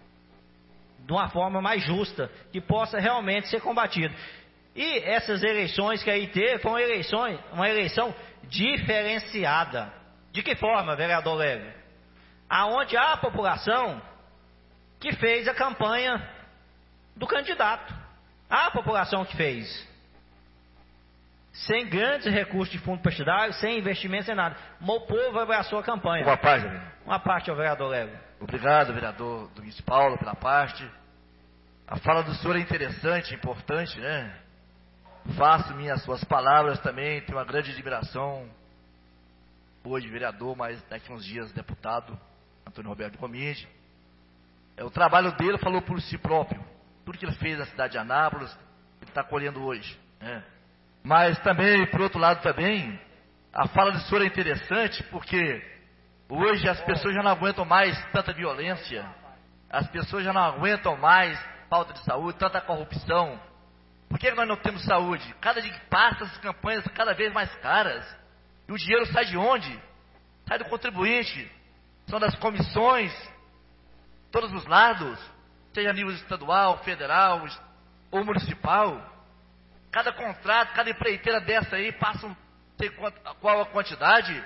de uma forma mais justa, que possa realmente ser combatido. E essas eleições que aí teve, foi uma eleição, uma eleição diferenciada. De que forma, vereador Lélio? Aonde a população que fez a campanha do candidato. A população que fez. Sem grandes recursos de fundo partidário, sem investimento, sem nada. Mas o povo abraçou a campanha. Uma parte, vereador. Uma parte ao vereador Lélio. Obrigado, vereador Domingos Paulo, pela parte. A fala do senhor é interessante, importante, né? Faço minhas suas palavras também, tenho uma grande admiração. Hoje vereador, mas daqui a uns dias deputado, Antônio Roberto Comide. É, o trabalho dele falou por si próprio. Tudo que ele fez na cidade de Anápolis, ele está colhendo hoje, né? Mas também, por outro lado também, a fala do senhor é interessante, porque hoje as pessoas já não aguentam mais tanta violência, as pessoas já não aguentam mais falta de saúde, tanta corrupção. Por que nós não temos saúde? Cada dia que passa, as campanhas são cada vez mais caras. E o dinheiro sai de onde? Sai do contribuinte, são das comissões, todos os lados, seja a nível estadual, federal ou municipal. Cada contrato, cada empreiteira dessa aí passa um, sei qual a quantidade.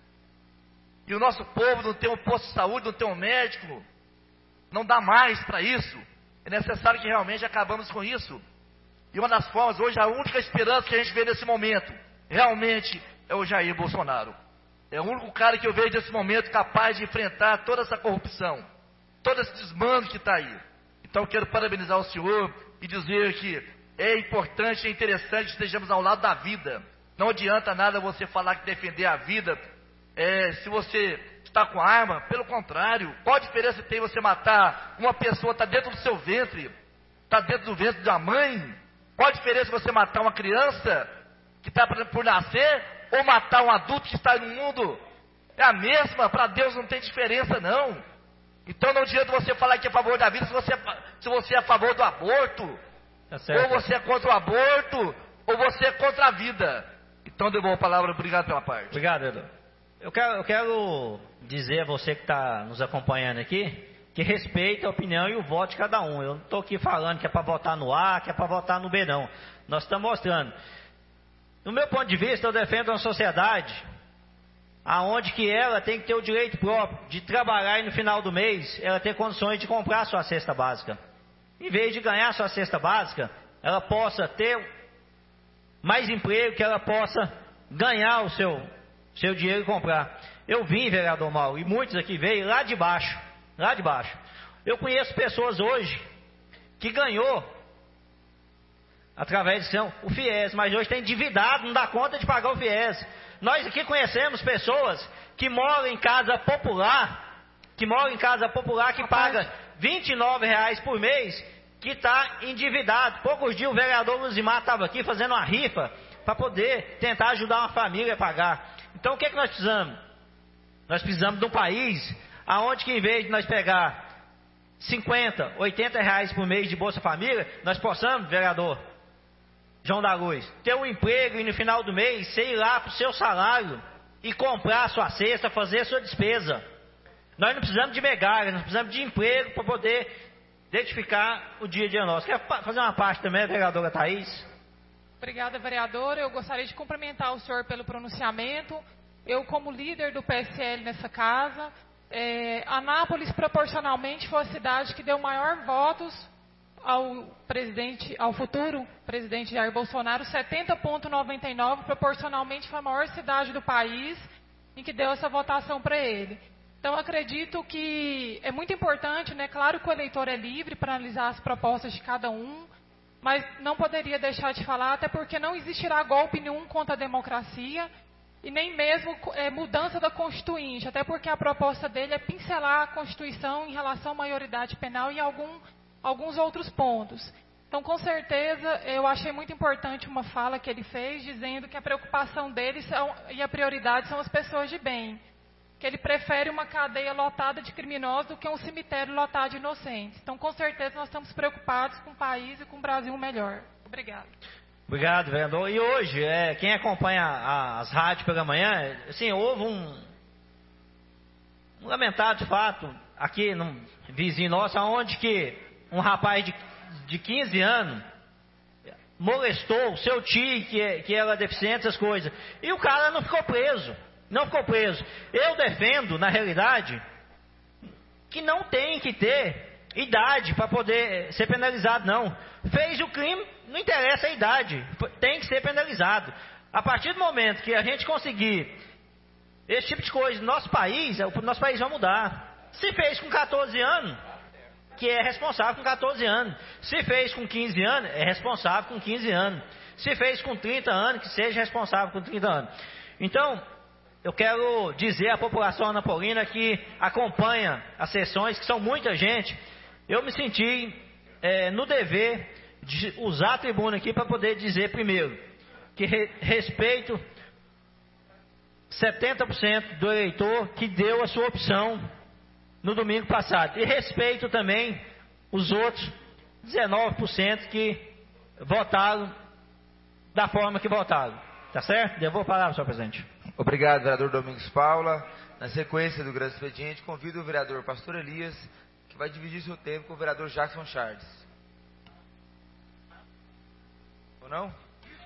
E o nosso povo não tem um posto de saúde, não tem um médico. Não dá mais para isso. É necessário que realmente acabamos com isso. E uma das formas, hoje, a única esperança que a gente vê nesse momento, realmente, é o Jair Bolsonaro. É o único cara que eu vejo nesse momento capaz de enfrentar toda essa corrupção, todo esse desmando que está aí. Então, eu quero parabenizar o senhor e dizer que é importante, é interessante que estejamos ao lado da vida. Não adianta nada você falar que defender a vida, é, se você está com arma. Pelo contrário, qual a diferença tem você matar uma pessoa que está dentro do seu ventre, está dentro do ventre da mãe? Qual a diferença você matar uma criança que está por nascer ou matar um adulto que está no mundo? É a mesma, para Deus não tem diferença não. Então não adianta você falar que é a favor da vida se você, se você é a favor do aborto. Tá certo. Ou você é contra o aborto, ou você é contra a vida. Então devolvo a palavra, obrigado pela parte. Obrigado, Edu. Eu quero, eu quero dizer a você que está nos acompanhando aqui, que respeita a opinião e o voto de cada um. Eu não estou aqui falando que é para votar no A, que é para votar no B, não. Nós estamos mostrando. No meu ponto de vista, eu defendo uma sociedade aonde que ela tem que ter o direito próprio de trabalhar e no final do mês ela ter condições de comprar a sua cesta básica. Em vez de ganhar a sua cesta básica, ela possa ter mais emprego, que ela possa ganhar o seu, seu dinheiro e comprar. Eu vim, vereador Mauro, e muitos aqui veio lá de baixo, lá de baixo. Eu conheço pessoas hoje que ganhou através de o FIES, mas hoje está endividado, não dá conta de pagar o FIES. Nós aqui conhecemos pessoas que moram em casa popular, que moram em casa popular, que paga vinte e nove reais por mês, que está endividado. Poucos dias o vereador Luzimar estava aqui fazendo uma rifa para poder tentar ajudar uma família a pagar. Então o que é que nós precisamos? Nós precisamos de um país aonde que em vez de nós pegar cinquenta, oitenta reais por mês de Bolsa Família, nós possamos, vereador João da Luz, ter um emprego e no final do mês você ir lá para o seu salário e comprar a sua cesta, fazer a sua despesa. Nós não precisamos de migalhas, nós precisamos de emprego para poder identificar o dia a dia nosso. Quer fazer uma parte também, vereadora Thaís? Obrigada, vereadora. Eu gostaria de cumprimentar o senhor pelo pronunciamento. Eu, como líder do P S L nessa casa, é, Anápolis, proporcionalmente, foi a cidade que deu maior votos ao presidente, ao futuro presidente Jair Bolsonaro, setenta vírgula noventa e nove, proporcionalmente foi a maior cidade do país em que deu essa votação para ele. Então, acredito que é muito importante, né? Claro que o eleitor é livre para analisar as propostas de cada um, mas não poderia deixar de falar, até porque não existirá golpe nenhum contra a democracia e nem mesmo é, mudança da Constituinte, até porque a proposta dele é pincelar a Constituição em relação à maioridade penal e algum, alguns outros pontos. Então, com certeza, eu achei muito importante uma fala que ele fez, dizendo que a preocupação dele são, e a prioridade são as pessoas de bem. Que ele prefere uma cadeia lotada de criminosos do que um cemitério lotado de inocentes. Então, com certeza, nós estamos preocupados com o país e com o Brasil melhor. Obrigado. Obrigado, vereador. E hoje, é, quem acompanha as rádios pela manhã, assim, houve um, um lamentável fato aqui no vizinho nosso, onde que um rapaz de, de quinze anos molestou o seu tio, que, que era deficiente, essas coisas. E o cara não ficou preso. Não ficou preso. Eu defendo, na realidade, que não tem que ter idade para poder ser penalizado, não. Fez o crime, não interessa a idade, tem que ser penalizado. A partir do momento que a gente conseguir esse tipo de coisa no nosso país, o nosso país vai mudar. Se fez com quatorze anos, que é responsável com quatorze anos. Se fez com quinze anos, é responsável com quinze anos. Se fez com trinta anos, que seja responsável com trinta anos. Então, eu quero dizer à população anapolina que acompanha as sessões, que são muita gente, eu me senti é, no dever de usar a tribuna aqui para poder dizer, primeiro, que re, respeito setenta por cento do eleitor que deu a sua opção no domingo passado. E respeito também os outros dezenove por cento que votaram da forma que votaram. Tá certo? Devolvo a palavra, senhor presidente. Obrigado, vereador Domingos Paula. Na sequência do grande expediente, convido o vereador Pastor Elias, que vai dividir seu tempo com o vereador Jackson Charles. Ou não?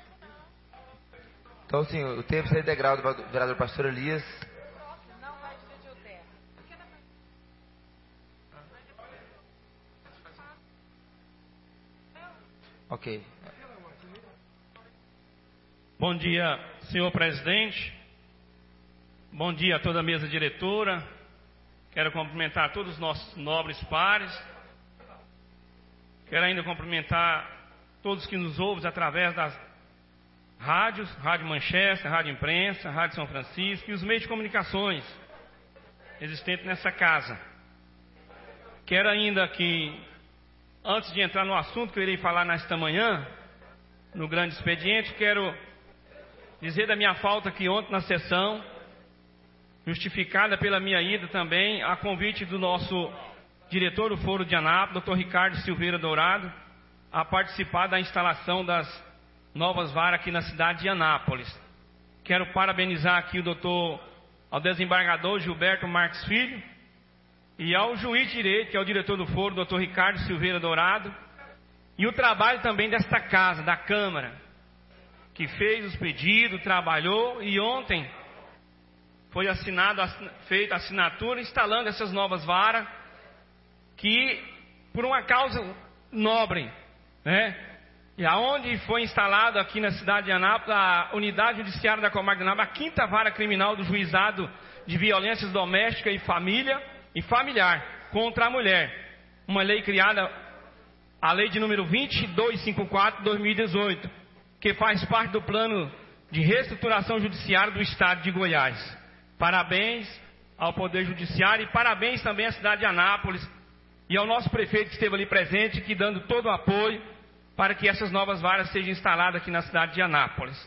Então, sim, o tempo será integral do vereador Pastor Elias. Não vai dividir o tempo. Ok. Bom dia, senhor presidente. Bom dia a toda a mesa diretora. Quero cumprimentar todos os nossos nobres pares. Quero ainda cumprimentar todos que nos ouvem através das rádios, Rádio Manchester, Rádio Imprensa, Rádio São Francisco e os meios de comunicações existentes nessa casa. Quero ainda que, antes de entrar no assunto que eu irei falar nesta manhã, no grande expediente, quero dizer da minha falta aqui ontem na sessão, justificada pela minha ida também, a convite do nosso diretor do Foro de Anápolis, doutor Ricardo Silveira Dourado, a participar da instalação das novas varas aqui na cidade de Anápolis. Quero parabenizar aqui o doutor, ao desembargador Gilberto Marques Filho, e ao juiz de direito, que é o diretor do Foro, doutor Ricardo Silveira Dourado, e o trabalho também desta casa, da Câmara, que fez os pedidos, trabalhou, e ontem foi assinado, feita a assinatura, instalando essas novas varas, que por uma causa nobre, né? E aonde foi instalado aqui na cidade de Anápolis a unidade judiciária da comarca de Anápolis, a quinta vara criminal do juizado de violências domésticas e família e familiar contra a mulher. Uma lei criada, a lei de número vinte e dois cinquenta e quatro de dois mil e dezoito, que faz parte do plano de reestruturação judiciária do estado de Goiás. Parabéns ao Poder Judiciário e parabéns também à cidade de Anápolis e ao nosso prefeito que esteve ali presente, que dando todo o apoio para que essas novas varas sejam instaladas aqui na cidade de Anápolis.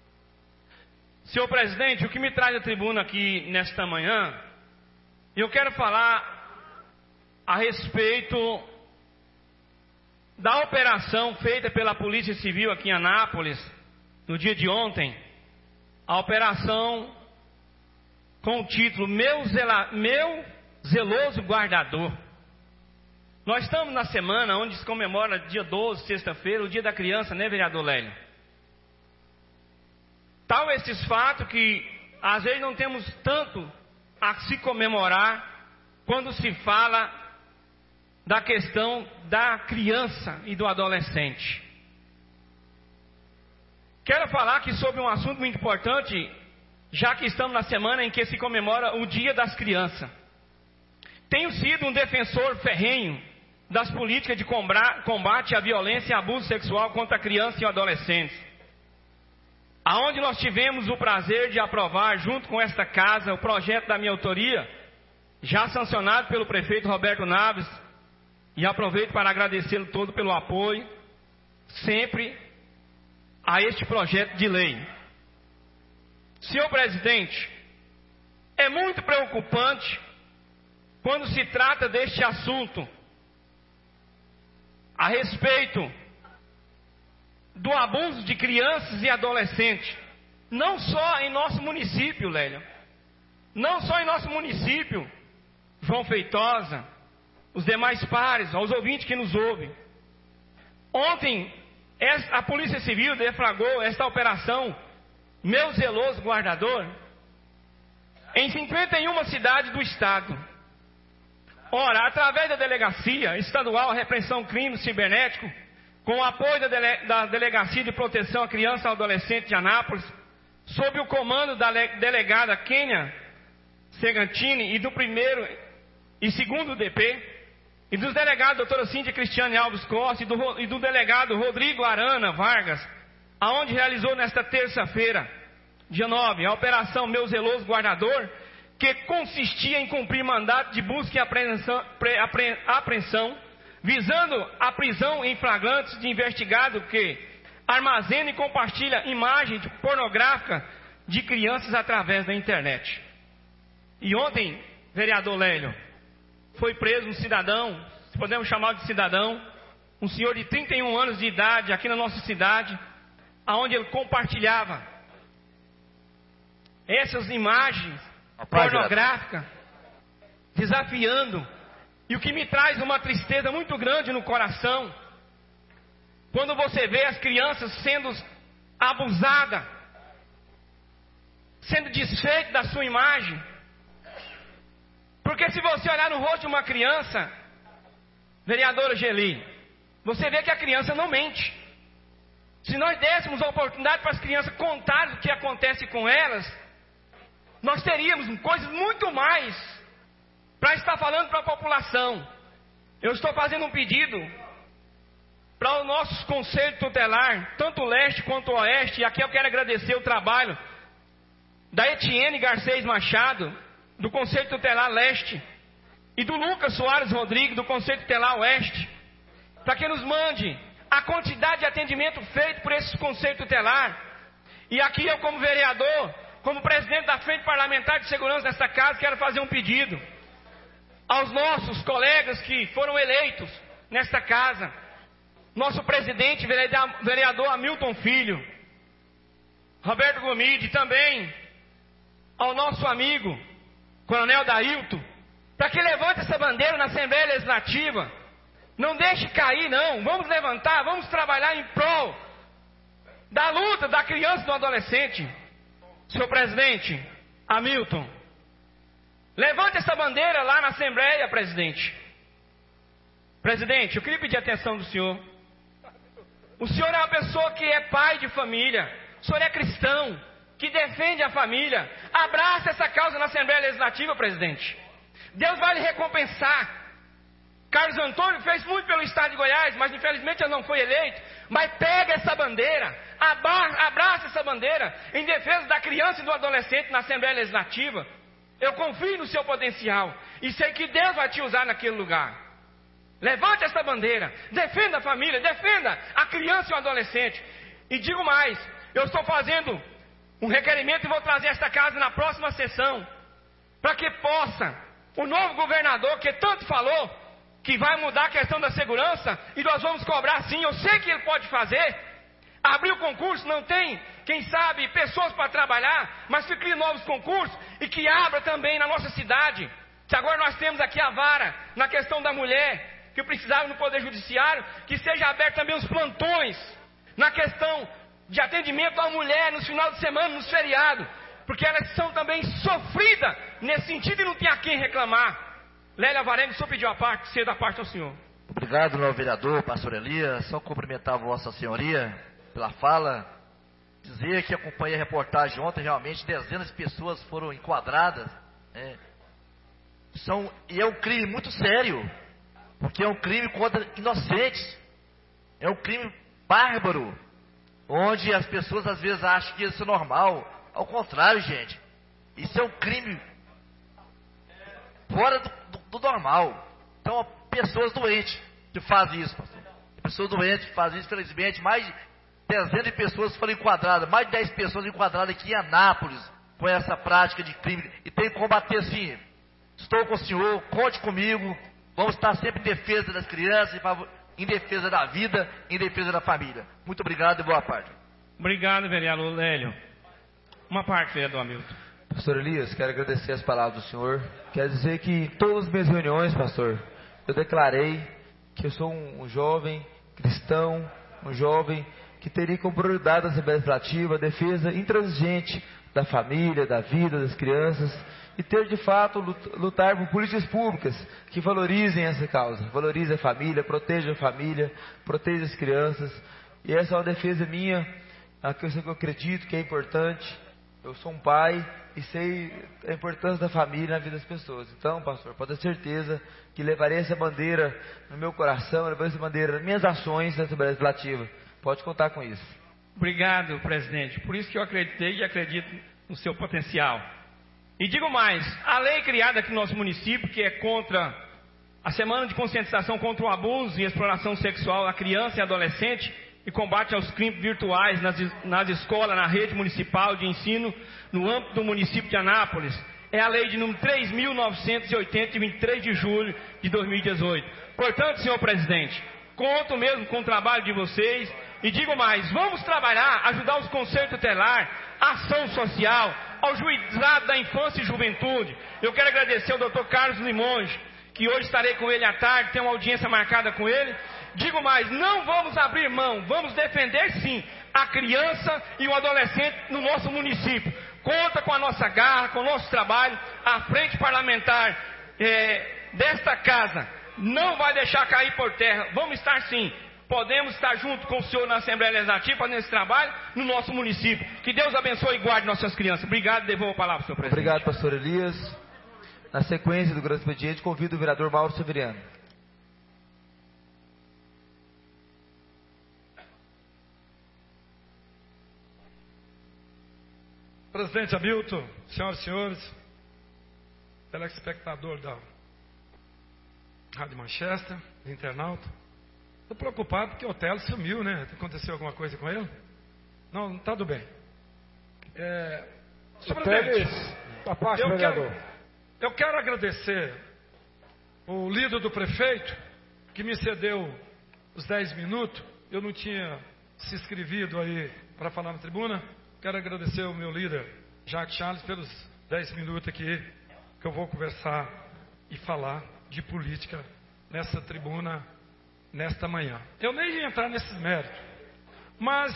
Senhor presidente, o que me traz a tribuna aqui nesta manhã, eu quero falar a respeito da operação feita pela Polícia Civil aqui em Anápolis, no dia de ontem, a operação com o título Meu, Zela, Meu Zeloso Guardador. Nós estamos na semana onde se comemora dia doze, sexta-feira, o dia da criança, né, vereador Lélio? Tal esses fatos que às vezes não temos tanto a se comemorar quando se fala da questão da criança e do adolescente. Quero falar aqui sobre um assunto muito importante, já que estamos na semana em que se comemora o Dia das Crianças. tenho sido um defensor ferrenho das políticas de combate à violência e abuso sexual contra crianças e adolescentes, aonde nós tivemos o prazer de aprovar, junto com esta casa, o projeto da minha autoria, já sancionado pelo prefeito Roberto Naves, e aproveito para agradecê-lo todo pelo apoio, sempre, a este projeto de lei. Senhor presidente, é muito preocupante quando se trata deste assunto a respeito do abuso de crianças e adolescentes, não só em nosso município, Lélia, não só em nosso município, João Feitosa, os demais pares, aos ouvintes que nos ouvem. Ontem, a Polícia Civil deflagrou esta operação, Meu Zeloso Guardador, em cinquenta e uma cidades do estado. Ora, através da Delegacia Estadual à Repressão Crime Cibernético, com o apoio da, Dele... da Delegacia de Proteção à Criança e Adolescente de Anápolis, sob o comando da le... delegada Kênia Segantini e do primeiro e segundo D P, e dos delegados doutora Cíntia Cristiane Alves Costa e do, e do delegado Rodrigo Arana Vargas, aonde realizou nesta terça-feira, dia nove, a Operação Meu Zeloso Guardador, que consistia em cumprir mandato de busca e apreensão, pre, apre, apreensão, visando a prisão em flagrantes de investigado que armazena e compartilha imagens pornográficas de crianças através da internet. E ontem, vereador Lélio, foi preso um cidadão, se podemos chamar de cidadão, um senhor de trinta e um anos de idade, aqui na nossa cidade, aonde ele compartilhava essas imagens pornográficas, desafiando. E o que me traz uma tristeza muito grande no coração, quando você vê as crianças sendo abusadas, sendo desfeitas da sua imagem. Porque se você olhar no rosto de uma criança, vereadora Geli, você vê que a criança não mente. Se nós dessemos a oportunidade para as crianças contarem o que acontece com elas, nós teríamos coisas muito mais para estar falando para a população. Eu estou fazendo um pedido para os nossos conselhos tutelar, tanto o leste quanto o oeste, e aqui eu quero agradecer o trabalho da Etienne Garcês Machado, do Conselho Tutelar Leste, e do Lucas Soares Rodrigues, do Conselho Tutelar Oeste, para que nos mande a quantidade de atendimento feito por esses Conselhos Tutelar. E aqui eu, como vereador, como presidente da Frente Parlamentar de Segurança desta casa, quero fazer um pedido aos nossos colegas que foram eleitos nesta casa, nosso presidente, vereador Hamilton Filho, Roberto Gomide, também ao nosso amigo Coronel Dailton, para que levante essa bandeira na Assembleia Legislativa. Não deixe cair, não. Vamos levantar, vamos trabalhar em prol da luta da criança e do adolescente. Senhor presidente, Hamilton, levante essa bandeira lá na Assembleia, presidente. Presidente, eu queria pedir a atenção do senhor. O senhor é uma pessoa que é pai de família. O senhor é cristão, que defende a família. Abraça essa causa na Assembleia Legislativa, presidente. Deus vai lhe recompensar. Carlos Antônio fez muito pelo estado de Goiás, mas infelizmente ele não foi eleito. Mas pega essa bandeira, abraça essa bandeira em defesa da criança e do adolescente na Assembleia Legislativa. Eu confio no seu potencial e sei que Deus vai te usar naquele lugar. Levante essa bandeira, defenda a família, defenda a criança e o adolescente. E digo mais, eu estou fazendo um requerimento e vou trazer esta casa na próxima sessão, para que possa o novo governador, que tanto falou que vai mudar a questão da segurança, e nós vamos cobrar sim, eu sei que ele pode fazer, abrir o concurso, não tem, quem sabe, pessoas para trabalhar, mas que crie novos concursos, e que abra também na nossa cidade, se agora nós temos aqui a vara, na questão da mulher, que precisava no Poder Judiciário, que seja aberto também os plantões, na questão de atendimento à mulher, nos finais de semana, nos feriados, porque elas são também sofridas nesse sentido e não tem a quem reclamar. Lélia Varenga, só pediu a parte, cedo a parte ao senhor. Obrigado, novo vereador, pastor Elias. Só cumprimentar a vossa senhoria pela fala. Dizer que acompanhei a reportagem ontem, realmente dezenas de pessoas foram enquadradas, né, São, e é um crime muito sério, porque é um crime contra inocentes. É um crime bárbaro, onde as pessoas às vezes acham que isso é normal. Ao contrário, gente, isso é um crime fora do, do, do normal. Então, pessoas doentes que fazem isso, pastor. Pessoas doentes que fazem isso, infelizmente, mais de dezenas de pessoas foram enquadradas, mais de dez pessoas enquadradas aqui em Anápolis com essa prática de crime. E tem que combater sim. Estou com o senhor, conte comigo. Vamos estar sempre em defesa das crianças, em defesa da vida, em defesa da família. Muito obrigado e boa tarde. Obrigado, vereador Lélio. Uma parte, vereador Hamilton. Pastor Elias, quero agradecer as palavras do senhor. Quero dizer que em todas as minhas reuniões, pastor, eu declarei que eu sou um, um jovem cristão, um jovem que teria como prioridade da Assembleia Legislativa a defesa intransigente da família, da vida, das crianças, e ter de fato lutar por políticas públicas que valorizem essa causa, valorizem a família, protejam a família, protejam as crianças. E essa é uma defesa minha, a questão que eu acredito que é importante. Eu sou um pai e sei a importância da família na vida das pessoas. Então, pastor, pode ter certeza que levarei essa bandeira no meu coração, levarei essa bandeira nas minhas ações na Assembleia Legislativa. Pode contar com isso. Obrigado, presidente. Por isso que eu acreditei e acredito no seu potencial. E digo mais, a lei criada aqui no nosso município, que é contra a Semana de Conscientização contra o Abuso e Exploração Sexual à Criança e Adolescente e combate aos crimes virtuais nas, nas escolas, na rede municipal de ensino, no âmbito do município de Anápolis, é a lei de número três mil novecentos e oitenta, de vinte e três de julho de dois mil e dezoito. Portanto, senhor presidente, conto mesmo com o trabalho de vocês e digo mais, vamos trabalhar, ajudar os conselhos tutelares, ação social, ao juizado da infância e juventude. Eu quero agradecer ao doutor Carlos Limonge, que hoje estarei com ele à tarde, tem uma audiência marcada com ele. Digo mais, não vamos abrir mão, vamos defender sim a criança e o adolescente no nosso município. Conta com a nossa garra, com o nosso trabalho, a frente parlamentar é, desta casa não vai deixar cair por terra. Vamos estar sim, podemos estar junto com o senhor na Assembleia Legislativa fazendo esse trabalho no nosso município. Que Deus abençoe e guarde nossas crianças. Obrigado, devolvo a palavra, senhor presidente. Obrigado, pastor Elias. Na sequência do grande expediente, convido o vereador Mauro Severiano. Presidente Hamilton, senhoras e senhores, telespectador da Rádio Manchester, internauta, estou preocupado porque o Otelo sumiu, né? Aconteceu alguma coisa com ele? Não, não está tudo bem. É, senhor presidente, a parte, eu vereador. quero, eu quero agradecer o líder do prefeito que me cedeu os dez minutos. Eu não tinha se inscrevido aí para falar na tribuna. Quero agradecer o meu líder, Jacques Charles, pelos dez minutos aqui que eu vou conversar e falar de política nessa tribuna, nesta manhã. Eu nem ia entrar nesses méritos, mas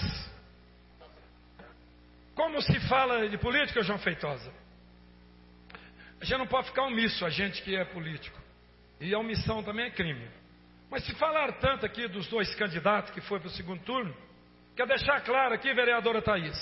como se fala de política, João Feitosa? A gente não pode ficar omisso, a gente que é político. E a omissão também é crime. Mas se falar tanto aqui dos dois candidatos que foi para o segundo turno, quero deixar claro aqui, vereadora Thaís,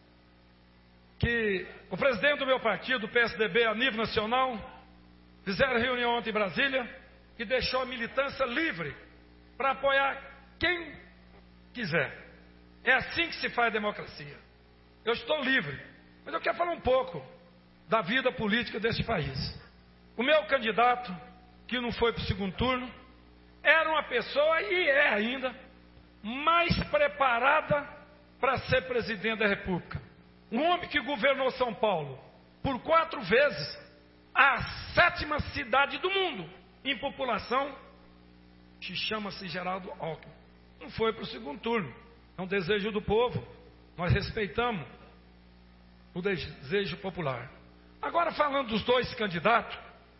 que o presidente do meu partido, o P S D B, a nível nacional, fizeram reunião ontem em Brasília e deixou a militância livre para apoiar quem quiser. É assim que se faz a democracia. Eu estou livre, mas eu quero falar um pouco da vida política deste país. O meu candidato, que não foi para o segundo turno, era uma pessoa, e é ainda, mais preparada para ser presidente da República. Um homem que governou São Paulo por quatro vezes, a sétima cidade do mundo em população, que chama-se Geraldo Alckmin. Não foi para o segundo turno. É um desejo do povo. Nós respeitamos o desejo popular. Agora, falando dos dois candidatos,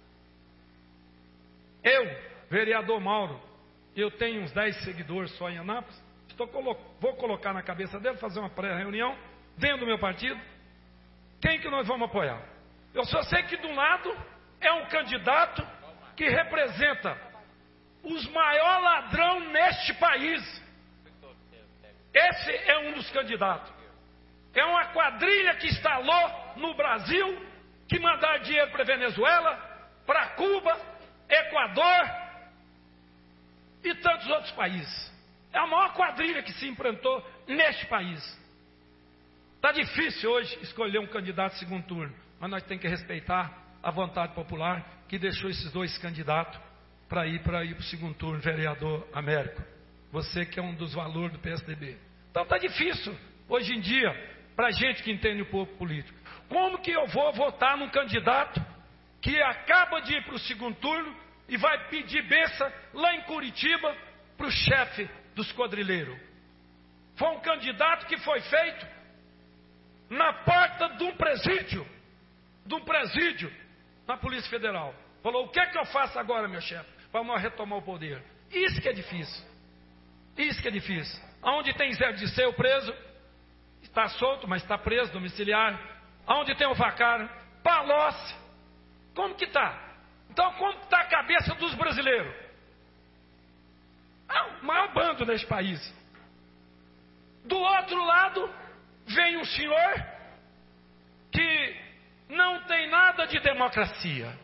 eu, vereador Mauro, eu tenho uns dez seguidores só em Anápolis, estou, vou colocar na cabeça dele, fazer uma pré-reunião dentro do meu partido. Quem que nós vamos apoiar? Eu só sei que de um lado é um candidato que representa os maiores ladrões neste país. Esse é um dos candidatos. É uma quadrilha que instalou no Brasil, que mandar dinheiro para a Venezuela, para Cuba, Equador e tantos outros países. É a maior quadrilha que se implantou neste país. Está difícil hoje escolher um candidato segundo turno, mas nós temos que respeitar a vontade popular que deixou esses dois candidatos para ir para ir para o segundo turno, vereador Américo. Você que é um dos valores do P S D B. Então está difícil hoje em dia para a gente que entende um pouco político. Como que eu vou votar num candidato que acaba de ir para o segundo turno e vai pedir benção lá em Curitiba para o chefe dos quadrilheiros? Foi um candidato que foi feito na porta de um presídio, de um presídio na Polícia Federal. Falou: o que é que eu faço agora, meu chefe, para nós retomar o poder? Isso que é difícil. Isso que é difícil. Onde tem Zé Disseu preso, está solto, mas está preso, domiciliar. Onde tem o Vacaro, Palocci. Como que está? Então, como está a cabeça dos brasileiros? É o maior bando neste país. Do outro lado, vem um senhor que não tem nada de democracia.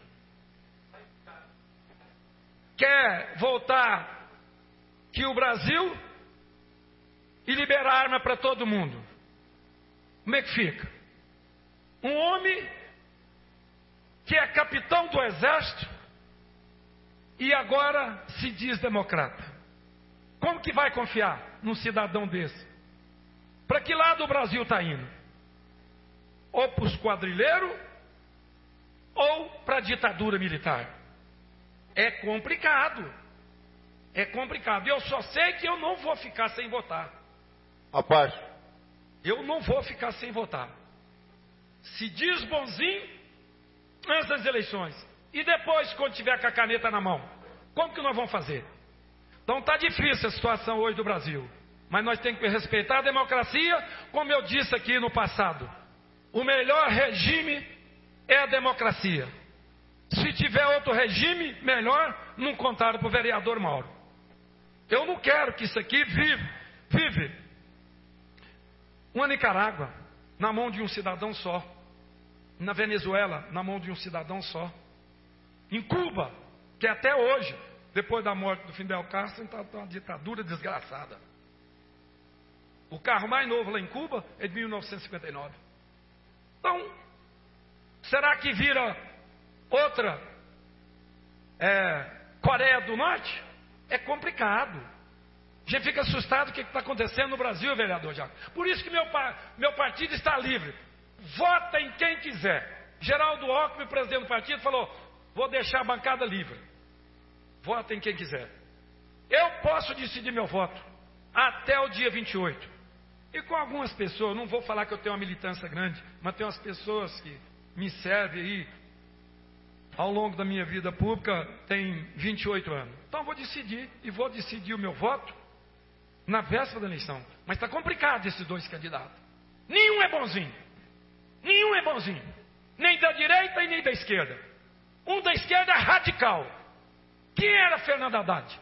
Quer voltar que o Brasil e liberar arma para todo mundo. Como é que fica? Um homem que é capitão do exército e agora se diz democrata. Como que vai confiar num cidadão desse? Para que lado o Brasil está indo? Ou para os quadrilheiros ou para a ditadura militar? É complicado. É complicado. Eu só sei que eu não vou ficar sem votar. Rapaz. Eu não vou ficar sem votar. Se diz bonzinho antes das eleições. E depois, quando tiver com a caneta na mão, como que nós vamos fazer? Então está difícil a situação hoje do Brasil. Mas nós temos que respeitar a democracia, como eu disse aqui no passado. O melhor regime é a democracia. Se tiver outro regime melhor, não contaram para o vereador Mauro. Eu não quero que isso aqui vive, vive uma Nicarágua na mão de um cidadão só. Na Venezuela, na mão de um cidadão só. Em Cuba, que até hoje, depois da morte do Fidel Castro, está uma ditadura desgraçada. O carro mais novo lá em Cuba é de mil novecentos e cinquenta e nove. Então, será que vira outra é, Coreia do Norte? É complicado. A gente fica assustado com o que está acontecendo no Brasil, vereador Jaco. Por isso que meu, meu partido está livre. Vota em quem quiser. Geraldo Alckmin, presidente do partido, falou: vou deixar a bancada livre. Vota em quem quiser. Eu posso decidir meu voto até o dia vinte e oito. E com algumas pessoas, não vou falar que eu tenho uma militância grande, mas tem umas pessoas que me servem aí ao longo da minha vida pública, tem vinte e oito anos. Então eu vou decidir, e vou decidir o meu voto na véspera da eleição. Mas está complicado esses dois candidatos. Nenhum é bonzinho. Nenhum é bonzinho. Nem da direita e nem da esquerda. Um da esquerda é radical. Quem era Fernando Haddad?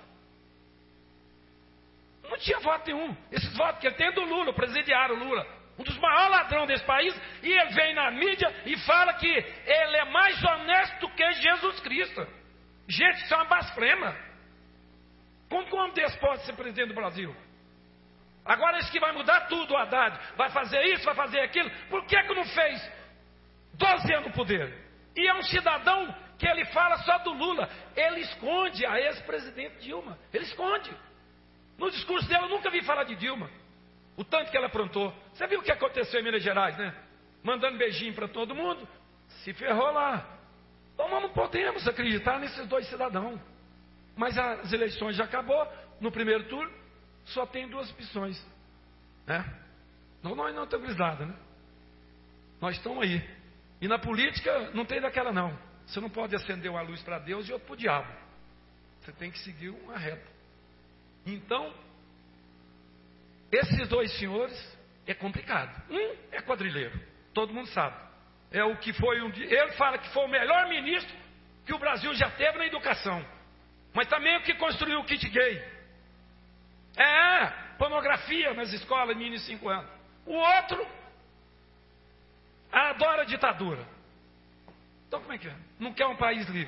Não tinha voto nenhum. Esses votos que ele tem é do Lula, o presidiário Lula. Um dos maiores ladrões desse país. E ele vem na mídia e fala que ele é mais honesto que Jesus Cristo. Gente, isso é uma blasfema. Como que um homem desse pode ser presidente do Brasil? Agora esse que vai mudar tudo, o Haddad. Vai fazer isso, vai fazer aquilo. Por que que não fez doze anos no poder? E é um cidadão que ele fala só do Lula. Ele esconde a ex-presidente Dilma. Ele esconde. No discurso dela eu nunca vi falar de Dilma. O tanto que ela aprontou. Você viu o que aconteceu em Minas Gerais, né? Mandando beijinho para todo mundo. Se ferrou lá. Então nós não podemos acreditar nesses dois cidadãos. Mas as eleições já acabou. No primeiro turno, só tem duas opções. Né? Não, nós não estamos grisados, né? Nós estamos aí. E na política não tem daquela não. Você não pode acender uma luz para Deus e outra para o diabo. Você tem que seguir uma reta. Então, esses dois senhores é complicado. Um é quadrilheiro, todo mundo sabe. É o que foi um. Ele fala que foi o melhor ministro que o Brasil já teve na educação. Mas também é o que construiu o kit gay. É, pornografia nas escolas, meninos de cinco anos. O outro adora a ditadura. Então como é que é? Não quer um país livre.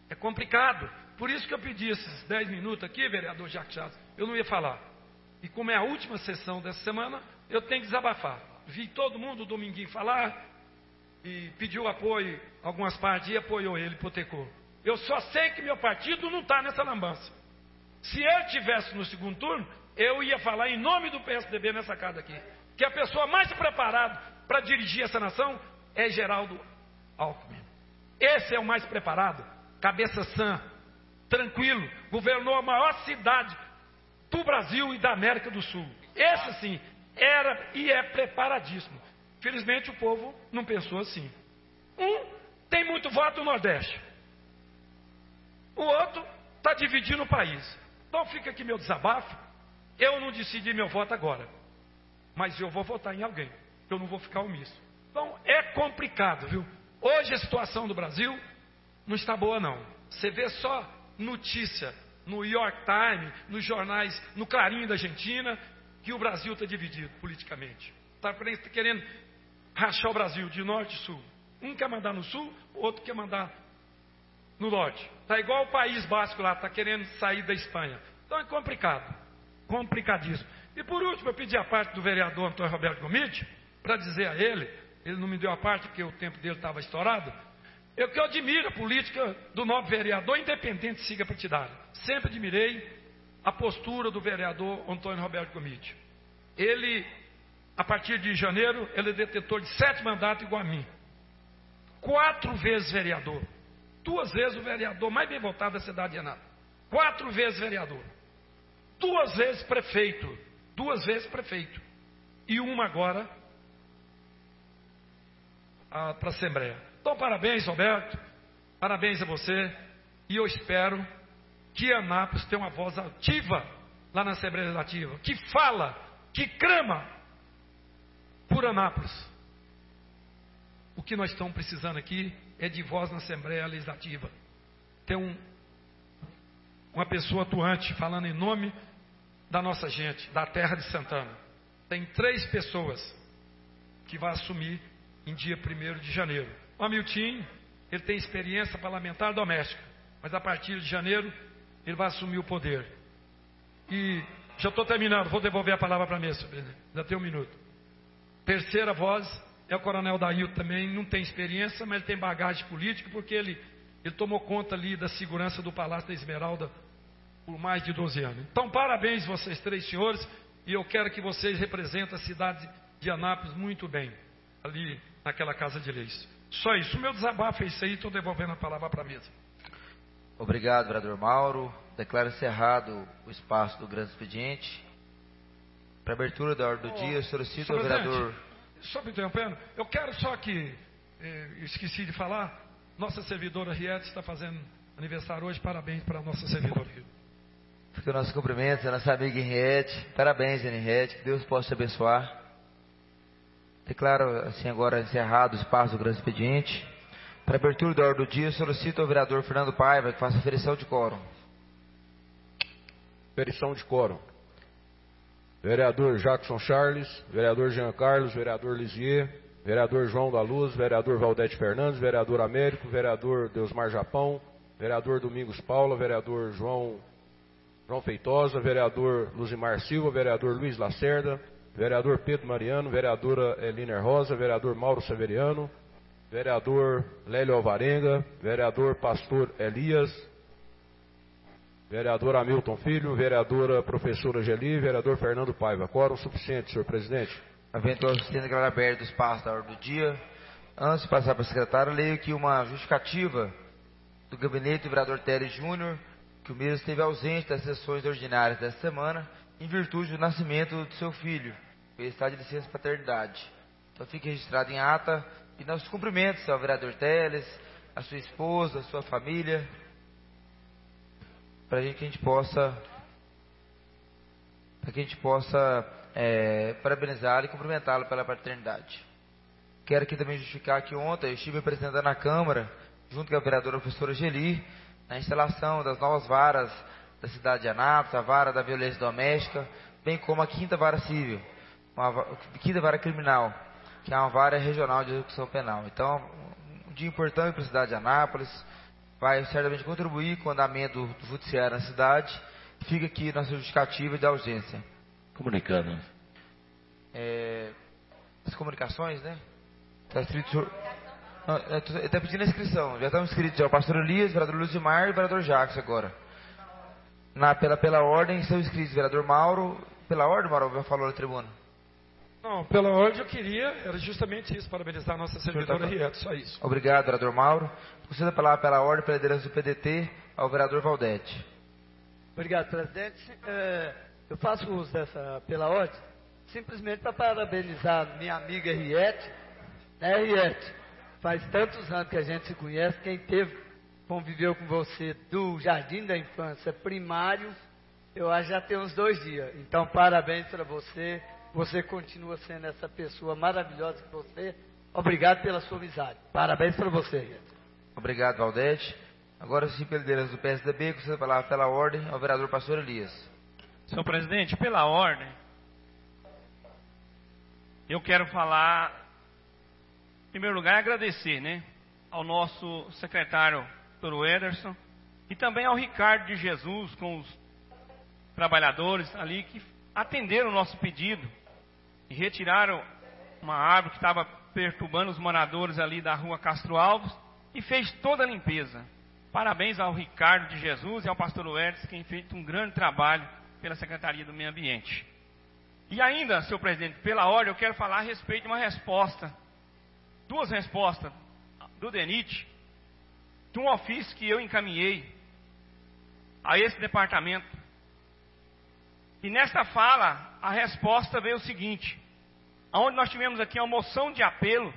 É complicado. Por isso que eu pedi esses dez minutos aqui, vereador Jacques Chaves. Eu não ia falar. E como é a última sessão dessa semana, eu tenho que desabafar. Vi todo mundo dominguinho falar e pediu apoio, algumas partes, e apoiou ele, hipotecou. Eu só sei que meu partido não está nessa lambança. Se ele estivesse no segundo turno, eu ia falar em nome do P S D B nessa casa aqui, que a pessoa mais preparada para dirigir essa nação é Geraldo Alckmin. Esse é o mais preparado, cabeça sã, tranquilo, governou a maior cidade do Brasil e da América do Sul. Esse sim, era e é preparadíssimo. Felizmente o povo não pensou assim. Um tem muito voto no Nordeste, o outro está dividindo o país. Então fica aqui meu desabafo. Eu não decidi meu voto agora, mas eu vou votar em alguém. Eu não vou ficar omisso. Então é complicado, viu? Hoje a situação do Brasil não está boa, não. Você vê só notícia no New York Times, nos jornais, no Clarim da Argentina, que o Brasil está dividido politicamente. Está querendo rachar o Brasil de norte e sul. Um quer mandar no sul, o outro quer mandar no norte. Está igual o País Basco lá, está querendo sair da Espanha. Então é complicado. Complicadíssimo. E por último, eu pedi a parte do vereador Antônio Roberto Gomide, para dizer a ele, ele não me deu a parte porque o tempo dele estava estourado, eu que eu admiro a política do novo vereador, independente de siga partidário. Sempre admirei a postura do vereador Antônio Roberto Gomide. Ele, a partir de janeiro, ele é detentor de sete mandatos igual a mim. Quatro vezes vereador. Duas vezes o vereador mais bem votado da cidade de Anápolis. Quatro vezes vereador. Duas vezes prefeito. Duas vezes prefeito. E uma agora para a Assembleia. Então, parabéns, Roberto. Parabéns a você. E eu espero que Anápolis tenha uma voz ativa lá na Assembleia Legislativa. Que fala, que clama por Anápolis. O que nós estamos precisando aqui é de voz na Assembleia Legislativa. Tem um, uma pessoa atuante falando em nome da nossa gente, da terra de Santana. Tem três pessoas que vão assumir em dia primeiro de janeiro. O Hamilton, ele tem experiência parlamentar doméstica, mas a partir de janeiro ele vai assumir o poder. E já estou terminando, vou devolver a palavra para a mesa, já tem um minuto. Terceira voz é o coronel Dailton, também não tem experiência, mas ele tem bagagem política, porque ele, ele tomou conta ali da segurança do Palácio da Esmeralda por mais de doze anos. Então, parabéns vocês três senhores, e eu quero que vocês representem a cidade de Anápolis muito bem, ali naquela Casa de Leis. Só isso, o meu desabafo é isso aí, estou devolvendo a palavra para a mesa. Obrigado, vereador Mauro. Declaro encerrado o espaço do grande expediente. Para abertura da ordem do oh, dia, solicito ao vereador... Só me interrompendo, eu quero só que, eh, esqueci de falar, nossa servidora Riete está fazendo aniversário hoje, parabéns para a nossa servidora. Fica o nosso cumprimento, a nossa amiga Henriette. Parabéns, Henriette, que Deus possa te abençoar. Declaro assim agora encerrado o espaço do grande expediente. Para abertura da ordem do dia, solicito ao vereador Fernando Paiva que faça aferição de quórum. Aferição de quórum. Vereador Jackson Charles, vereador Jean Carlos, vereador Lisier, vereador João da Luz, vereador Valdete Fernandes, vereador Américo, vereador Deusmar Japão, vereador Domingos Paula, vereador João, João Feitosa, vereador Luzimar Silva, vereador Luiz Lacerda, vereador Pedro Mariano, vereadora Eliner Rosa, vereador Mauro Severiano, vereador Lélio Alvarenga, vereador Pastor Elias, vereador Hamilton Filho, vereadora professora Geli, vereador Fernando Paiva. Quórum suficiente, senhor presidente. Havendo assistente declarar aberto o espaço da ordem do dia. Antes de passar para o secretário, leio aqui uma justificativa do gabinete do vereador Teles Júnior, que o mesmo esteve ausente das sessões ordinárias desta semana, em virtude do nascimento de seu filho. Ele está de licença paternidade. Então fique registrado em ata e nossos cumprimentos ao vereador Teles, a sua esposa, a sua família, para que a gente possa, para que a gente possa é, parabenizá-lo e cumprimentá-lo pela paternidade. Quero aqui também justificar que ontem eu estive apresentando na Câmara, junto com a vereadora professora Geli, a instalação das novas varas da cidade de Anápolis, a vara da violência doméstica, bem como a quinta vara civil, uma quinta vara criminal, que é uma vara regional de execução penal. Então, um dia importante para a cidade de Anápolis, vai certamente contribuir com o andamento do judiciário na cidade. Fica aqui nossa justificativa de ausência. Comunicando. É, as comunicações, né? Está escrito... Ele está pedindo a inscrição. Já estão inscritos já, o pastor Elias, o vereador Luzimar e o vereador Jacques agora. Na, pela, pela ordem, estão inscritos o vereador Mauro. Pela ordem, Mauro, já falou na tribuna? Não, pela ordem eu queria, era justamente isso, parabenizar a nossa servidora Riete, só isso. Obrigado, vereador Mauro. Conceda a palavra pela ordem, pela liderança do P D T, ao vereador Valdete. Obrigado, presidente. É, eu faço uso dessa pela ordem, simplesmente para parabenizar minha amiga Riete. Né, Riete? Faz tantos anos que a gente se conhece, quem teve, conviveu com você do jardim da infância primário, eu acho que já tem uns dois dias. Então, parabéns para você. Você continua sendo essa pessoa maravilhosa que você. Obrigado pela sua amizade. Parabéns para você, Riete. Obrigado, Valdete. Agora sim, pela liderança do P S D B, com a palavra pela ordem ao vereador pastor Elias. Senhor presidente, pela ordem, eu quero falar, em primeiro lugar, agradecer, né, ao nosso secretário, doutor Ederson, e também ao Ricardo de Jesus, com os trabalhadores ali que atenderam o nosso pedido e retiraram uma árvore que estava perturbando os moradores ali da rua Castro Alves e fez toda a limpeza. Parabéns ao Ricardo de Jesus e ao pastor Wérez, que têm feito um grande trabalho pela Secretaria do Meio Ambiente. E ainda, senhor presidente, pela ordem, eu quero falar a respeito de uma resposta, duas respostas do DENIT, de um ofício que eu encaminhei a esse departamento. E nesta fala, a resposta veio o seguinte, onde nós tivemos aqui uma moção de apelo,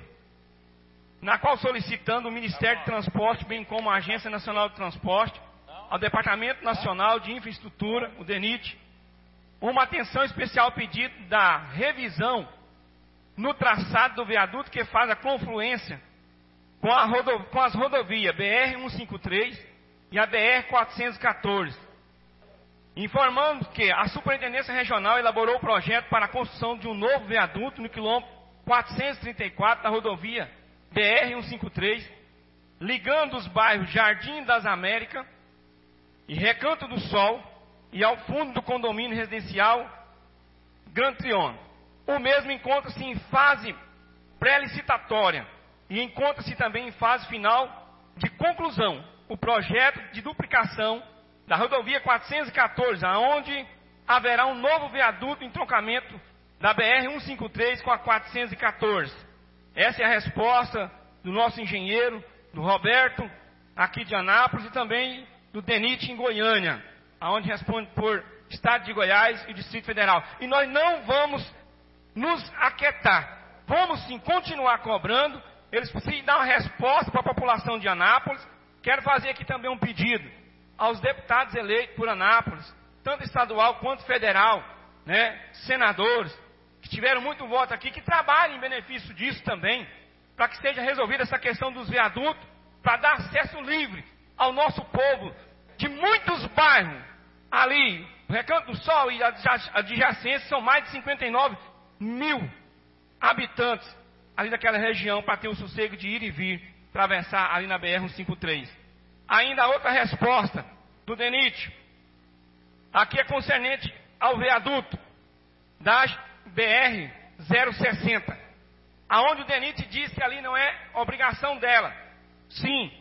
na qual solicitando o Ministério de Transporte, bem como a Agência Nacional de Transporte, ao Departamento Nacional de Infraestrutura, o DENIT, uma atenção especial ao pedido da revisão no traçado do viaduto que faz a confluência com, a rodo, com as rodovias B R cento e cinquenta e três e a B R quatrocentos e quatorze. Informando que a Superintendência Regional elaborou o projeto para a construção de um novo viaduto no quilômetro quatrocentos e trinta e quatro da rodovia B R cento e cinquenta e três, ligando os bairros Jardim das Américas e Recanto do Sol e ao fundo do condomínio residencial Gran Trion. O mesmo encontra-se em fase pré-licitatória e encontra-se também em fase final de conclusão o projeto de duplicação da rodovia quatrocentos e quatorze, aonde haverá um novo viaduto em trocamento da B R cento e cinquenta e três com a quatrocentos e quatorze. Essa é a resposta do nosso engenheiro, do Roberto, aqui de Anápolis, e também do DENIT em Goiânia, aonde responde por Estado de Goiás e Distrito Federal. E nós não vamos nos aquietar. Vamos sim continuar cobrando. Eles precisam dar uma resposta para a população de Anápolis. Quero fazer aqui também um pedido aos deputados eleitos por Anápolis, tanto estadual quanto federal, né, senadores, que tiveram muito voto aqui, que trabalhem em benefício disso também, para que seja resolvida essa questão dos viadutos, para dar acesso livre ao nosso povo de muitos bairros, ali, o Recanto do Sol e a adjacência são mais de cinquenta e nove mil habitantes ali daquela região, para ter o sossego de ir e vir, atravessar ali na B R cento e cinquenta e três. Ainda outra resposta do DENIT, aqui é concernente ao viaduto da B R zero sessenta, aonde o DENIT diz que ali não é obrigação dela, sim,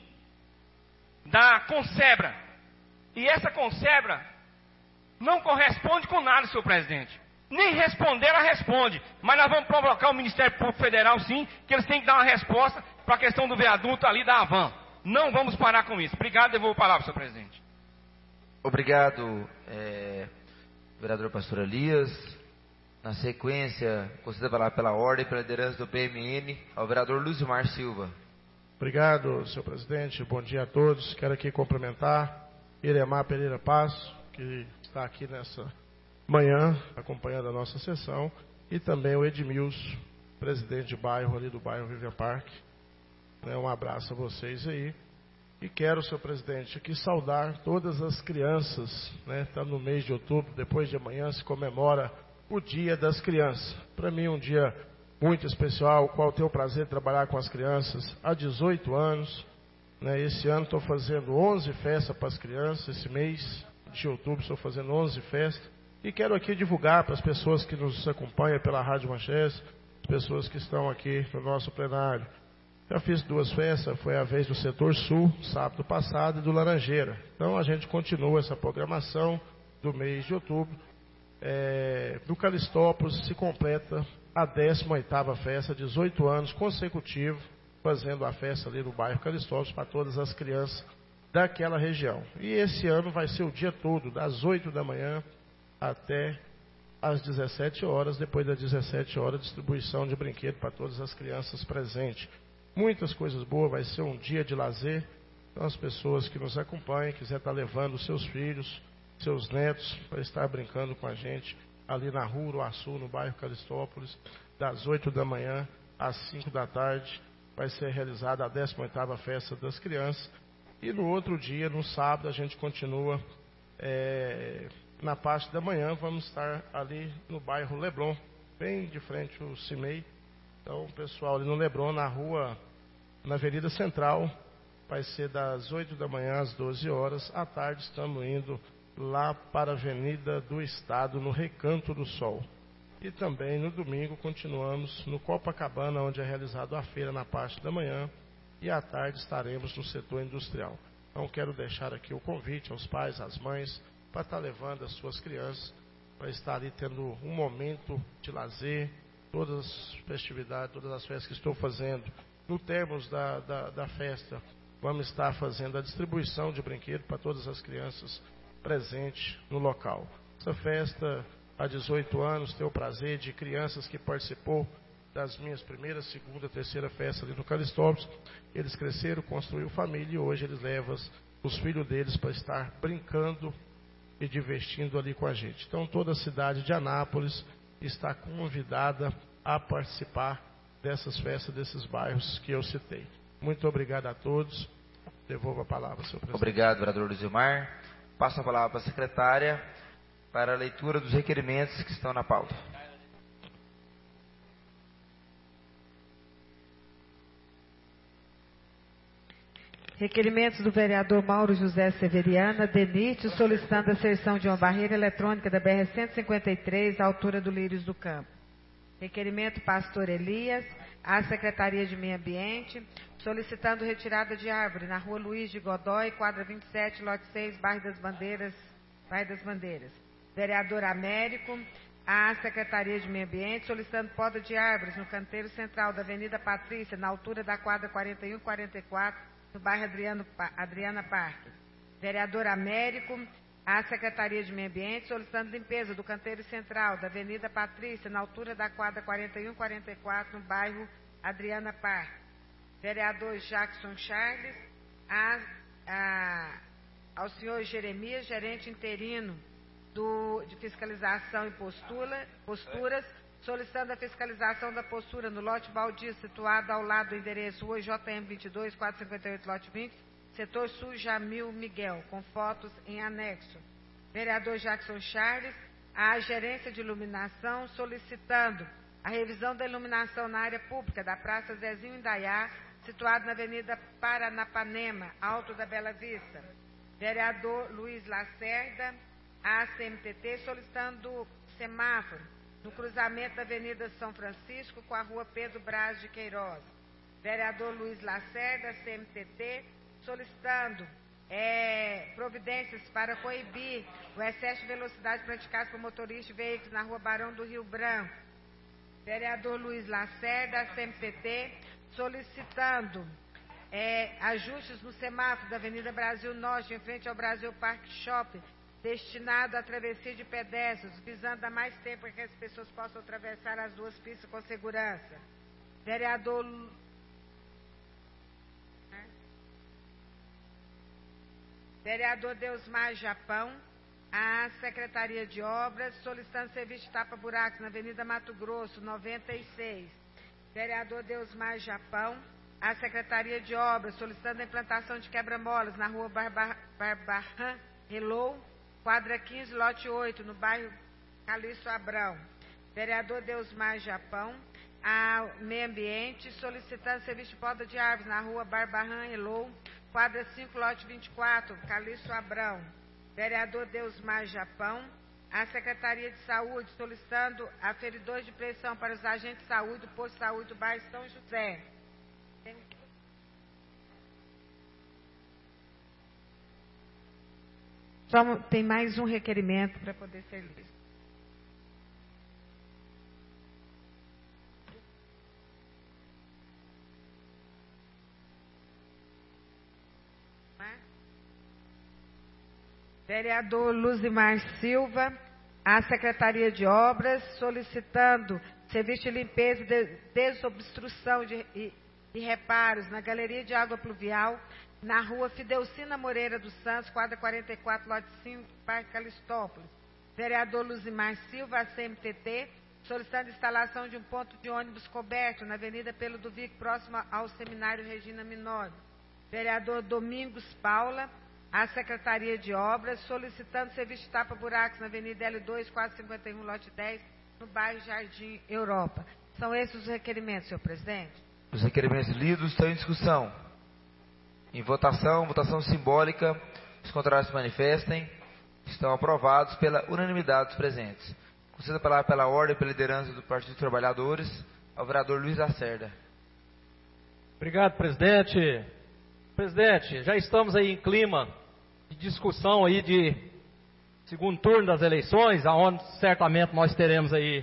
da Consebra. E essa Consebra não corresponde com nada, senhor presidente. Nem responder ela responde, mas nós vamos provocar o Ministério Público Federal, sim, que eles têm que dar uma resposta para a questão do viaduto ali da Havan. Não vamos parar com isso. Obrigado, devolvo a palavra, senhor presidente. Obrigado, é, vereador pastor Elias. Na sequência, conceda a palavra pela ordem, pela liderança do P M N, ao vereador Luzimar Silva. Obrigado, senhor presidente. Bom dia a todos. Quero aqui cumprimentar Iremar Pereira Passo, que está aqui nessa manhã, acompanhando a nossa sessão, e também o Edmilson, presidente de bairro ali do bairro Vivian Park. Um abraço a vocês aí. E quero, senhor presidente, aqui saudar todas as crianças, né? Está no mês de outubro, depois de amanhã se comemora o Dia das Crianças. Para mim um dia muito especial, o qual tenho o prazer de trabalhar com as crianças há dezoito anos. Né? Esse ano estou fazendo onze festas para as crianças, esse mês de outubro estou fazendo onze festas. E quero aqui divulgar para as pessoas que nos acompanham pela Rádio Manchester, as pessoas que estão aqui no nosso plenário. Já fiz duas festas, foi a vez do Setor Sul, sábado passado, e do Laranjeira. Então a gente continua essa programação do mês de outubro. É, no Calistópolis se completa a décima oitava festa, dezoito anos consecutivos, fazendo a festa ali no bairro Calistópolis para todas as crianças daquela região. E esse ano vai ser o dia todo, das oito da manhã até às dezessete horas, depois das dezessete horas, distribuição de brinquedos para todas as crianças presentes. Muitas coisas boas, vai ser um dia de lazer. Então as pessoas que nos acompanham, quiser estar levando seus filhos, seus netos, para estar brincando com a gente, ali na Rua Uruaçu, no bairro Calistópolis, das oito da manhã às cinco da tarde, vai ser realizada a décima oitava festa das crianças. E no outro dia, no sábado, a gente continua é, na parte da manhã, vamos estar ali no bairro Leblon, bem de frente ao CIMEI. Então, o pessoal ali no Leblon, na rua, na Avenida Central, vai ser das oito da manhã às doze horas. À tarde, estamos indo lá para a Avenida do Estado, no Recanto do Sol. E também no domingo continuamos no Copacabana, onde é realizada a feira na parte da manhã, e à tarde estaremos no setor industrial. Então quero deixar aqui o convite aos pais, às mães, para estar levando as suas crianças, para estar ali tendo um momento de lazer, todas as festividades, todas as festas que estou fazendo. No termos da, da, da festa, vamos estar fazendo a distribuição de brinquedos para todas as crianças presentes no local. Essa festa, há dezoito anos, tenho o prazer de crianças que participou das minhas primeiras, segunda, terceira festas ali no Calistópolis. Eles cresceram, construíram família e hoje eles levam os filhos deles para estar brincando e divertindo ali com a gente. Então toda a cidade de Anápolis está convidada a participar dessas festas, desses bairros que eu citei. Muito obrigado a todos. Devolvo a palavra, senhor presidente. Obrigado, vereador Luizimar. Passo a palavra para a secretária para a leitura dos requerimentos que estão na pauta. Requerimentos do vereador Mauro José Severiana, DENIT, solicitando a inserção de uma barreira eletrônica da B R cento e cinquenta e três, à altura do Lírios do Campo. Requerimento Pastor Elias, à Secretaria de Meio Ambiente, solicitando retirada de árvore na Rua Luiz de Godói, quadra vinte e sete, lote seis, bairro das Bandeiras, bairro das Bandeiras. Vereador Américo, à Secretaria de Meio Ambiente, solicitando poda de árvores no canteiro central da Avenida Patrícia, na altura da quadra quarenta e um e quarenta e quatro, no bairro Adriano, Adriana Parque. Vereador Américo, à Secretaria de Meio Ambiente, solicitando limpeza do canteiro central da Avenida Patrícia, na altura da quadra quarenta e um e quarenta e quatro, no bairro Adriana Parque. Vereador Jackson Charles, a, a, ao senhor Jeremias, gerente interino do, de fiscalização e postura, posturas, solicitando a fiscalização da postura no lote baldio situado ao lado do endereço Rua J M vinte e dois, quatrocentos e cinquenta e oito, lote vinte, setor sul, Jamil Miguel, com fotos em anexo. Vereador Jackson Charles, à gerência de iluminação, solicitando a revisão da iluminação na área pública da Praça Zezinho Indaiá, situado na Avenida Paranapanema, Alto da Bela Vista. Vereador Luiz Lacerda, à C M T T, solicitando semáforo no cruzamento da Avenida São Francisco com a Rua Pedro Braz de Queiroz. Vereador Luiz Lacerda, C M T T, solicitando é, providências para coibir o excesso de velocidade praticado por motoristas de veículos na Rua Barão do Rio Branco. Vereador Luiz Lacerda, C M T T, solicitando é, ajustes no semáforo da Avenida Brasil Norte, em frente ao Brasil Park Shopping, destinado à travessia de pedestres, visando dar mais tempo para que as pessoas possam atravessar as duas pistas com segurança. Vereador Vereador Deusmar Japão, à Secretaria de Obras, solicitando serviço de tapa-buracos na Avenida Mato Grosso, noventa e seis. Vereador Deusmar Japão, à Secretaria de Obras, solicitando a implantação de quebra-molas na Rua Barbarran Hello, quadra quinze, lote oito, no bairro Calixto Abrão. Vereador Deusmar Japão, ao Meio Ambiente, solicitando serviço de poda de árvores na Rua Barbarran Hello, Quadra cinco, lote vinte e quatro, Calixto Abrão. Vereador Deusmar Japão. A Secretaria de Saúde solicitando aferidores de pressão para os agentes de saúde do posto de saúde do bairro São José. Tem... Só tem mais um requerimento para poder ser listo. Vereador Luzimar Silva, a Secretaria de Obras, solicitando serviço de limpeza e de desobstrução de, e, e reparos na Galeria de Água Pluvial, na rua Fidelcina Moreira dos Santos, quadra quarenta e quatro, lote cinco, Parque Calistópolis. Vereador Luzimar Silva, a C M T T, solicitando instalação de um ponto de ônibus coberto na Avenida Pelo do Vico, próximo ao Seminário Regina Minori. Vereador Domingos Paula, a Secretaria de Obras, solicitando serviço de tapa-buracos na Avenida L dois, quatrocentos e cinquenta e um, lote dez, no bairro Jardim Europa. São esses os requerimentos, senhor presidente? Os requerimentos lidos estão em discussão. Em votação, votação simbólica, os contrários se manifestem, estão aprovados pela unanimidade dos presentes. Conceda a palavra pela ordem e pela liderança do Partido dos Trabalhadores ao vereador Luiz Lacerda. Obrigado, presidente. Presidente, já estamos aí em clima de discussão aí de segundo turno das eleições, aonde certamente nós teremos aí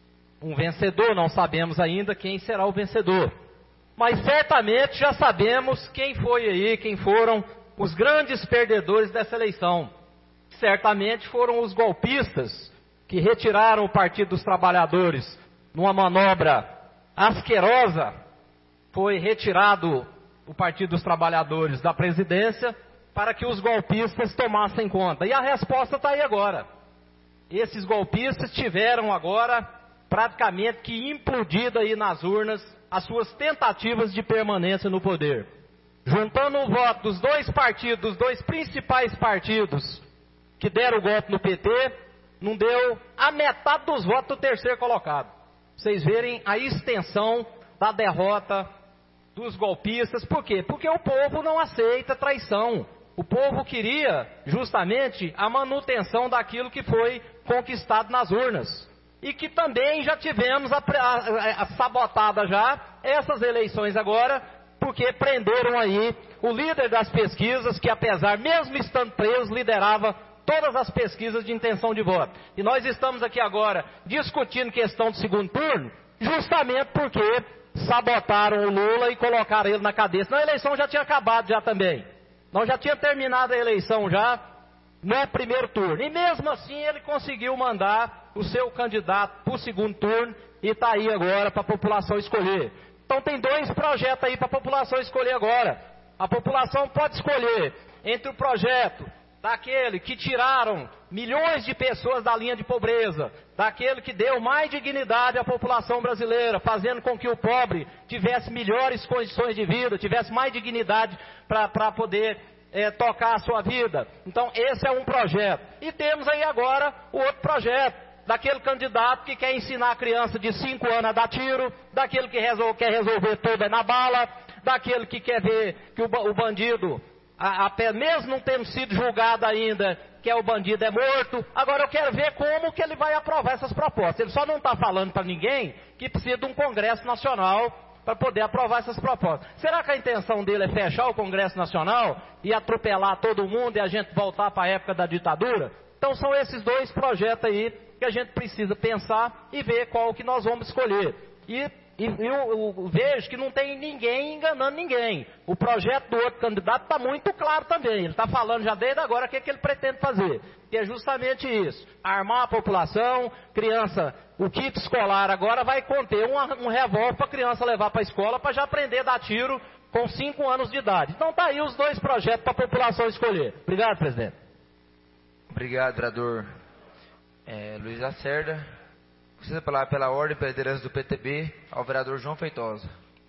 um vencedor, não sabemos ainda quem será o vencedor. Mas certamente já sabemos quem foi aí, quem foram os grandes perdedores dessa eleição. Certamente foram os golpistas que retiraram o Partido dos Trabalhadores numa manobra asquerosa. Foi retirado o Partido dos Trabalhadores da presidência para que os golpistas tomassem conta. E a resposta está aí agora. Esses golpistas tiveram agora praticamente que implodido aí nas urnas as suas tentativas de permanência no poder. Juntando o voto dos dois partidos, dos dois principais partidos que deram o golpe no P T, não deu a metade dos votos do terceiro colocado. Vocês verem a extensão da derrota dos golpistas. Por quê? Porque o povo não aceita traição. O povo queria justamente a manutenção daquilo que foi conquistado nas urnas. E que também já tivemos a, a, a sabotada já essas eleições agora, porque prenderam aí o líder das pesquisas, que apesar, mesmo estando preso, liderava todas as pesquisas de intenção de voto. E nós estamos aqui agora discutindo questão do segundo turno, justamente porque sabotaram o Lula e colocaram ele na cadeia. Senão a eleição já tinha acabado já também. Nós já tinha terminado a eleição já no primeiro turno. E mesmo assim ele conseguiu mandar o seu candidato para o segundo turno e está aí agora para a população escolher. Então tem dois projetos aí para a população escolher agora. A população pode escolher entre o projeto daquele que tiraram milhões de pessoas da linha de pobreza, daquele que deu mais dignidade à população brasileira, fazendo com que o pobre tivesse melhores condições de vida, tivesse mais dignidade para poder é, tocar a sua vida. Então esse é um projeto. E temos aí agora o outro projeto, daquele candidato que quer ensinar a criança de cinco anos a dar tiro, daquele que resol- quer resolver tudo é na bala, daquele que quer ver que o, o bandido, a, a, mesmo não tendo sido julgado ainda, que é o bandido é morto. Agora eu quero ver como que ele vai aprovar essas propostas. Ele só não está falando para ninguém que precisa de um Congresso Nacional para poder aprovar essas propostas. Será que a intenção dele é fechar o Congresso Nacional e atropelar todo mundo e a gente voltar para a época da ditadura? Então são esses dois projetos aí que a gente precisa pensar e ver qual que nós vamos escolher. E, e eu, eu vejo que não tem ninguém enganando ninguém. O projeto do outro candidato está muito claro também. Ele está falando já desde agora o que, é que ele pretende fazer. Que é justamente isso. Armar a população, criança, o kit escolar agora vai conter um, um revólver para a criança levar para a escola para já aprender a dar tiro com cinco anos de idade. Então está aí os dois projetos para a população escolher. Obrigado, presidente. Obrigado, vereador é, Luiz Lacerda. Precisa falar pela ordem e pela liderança do P T B ao vereador João Feitosa.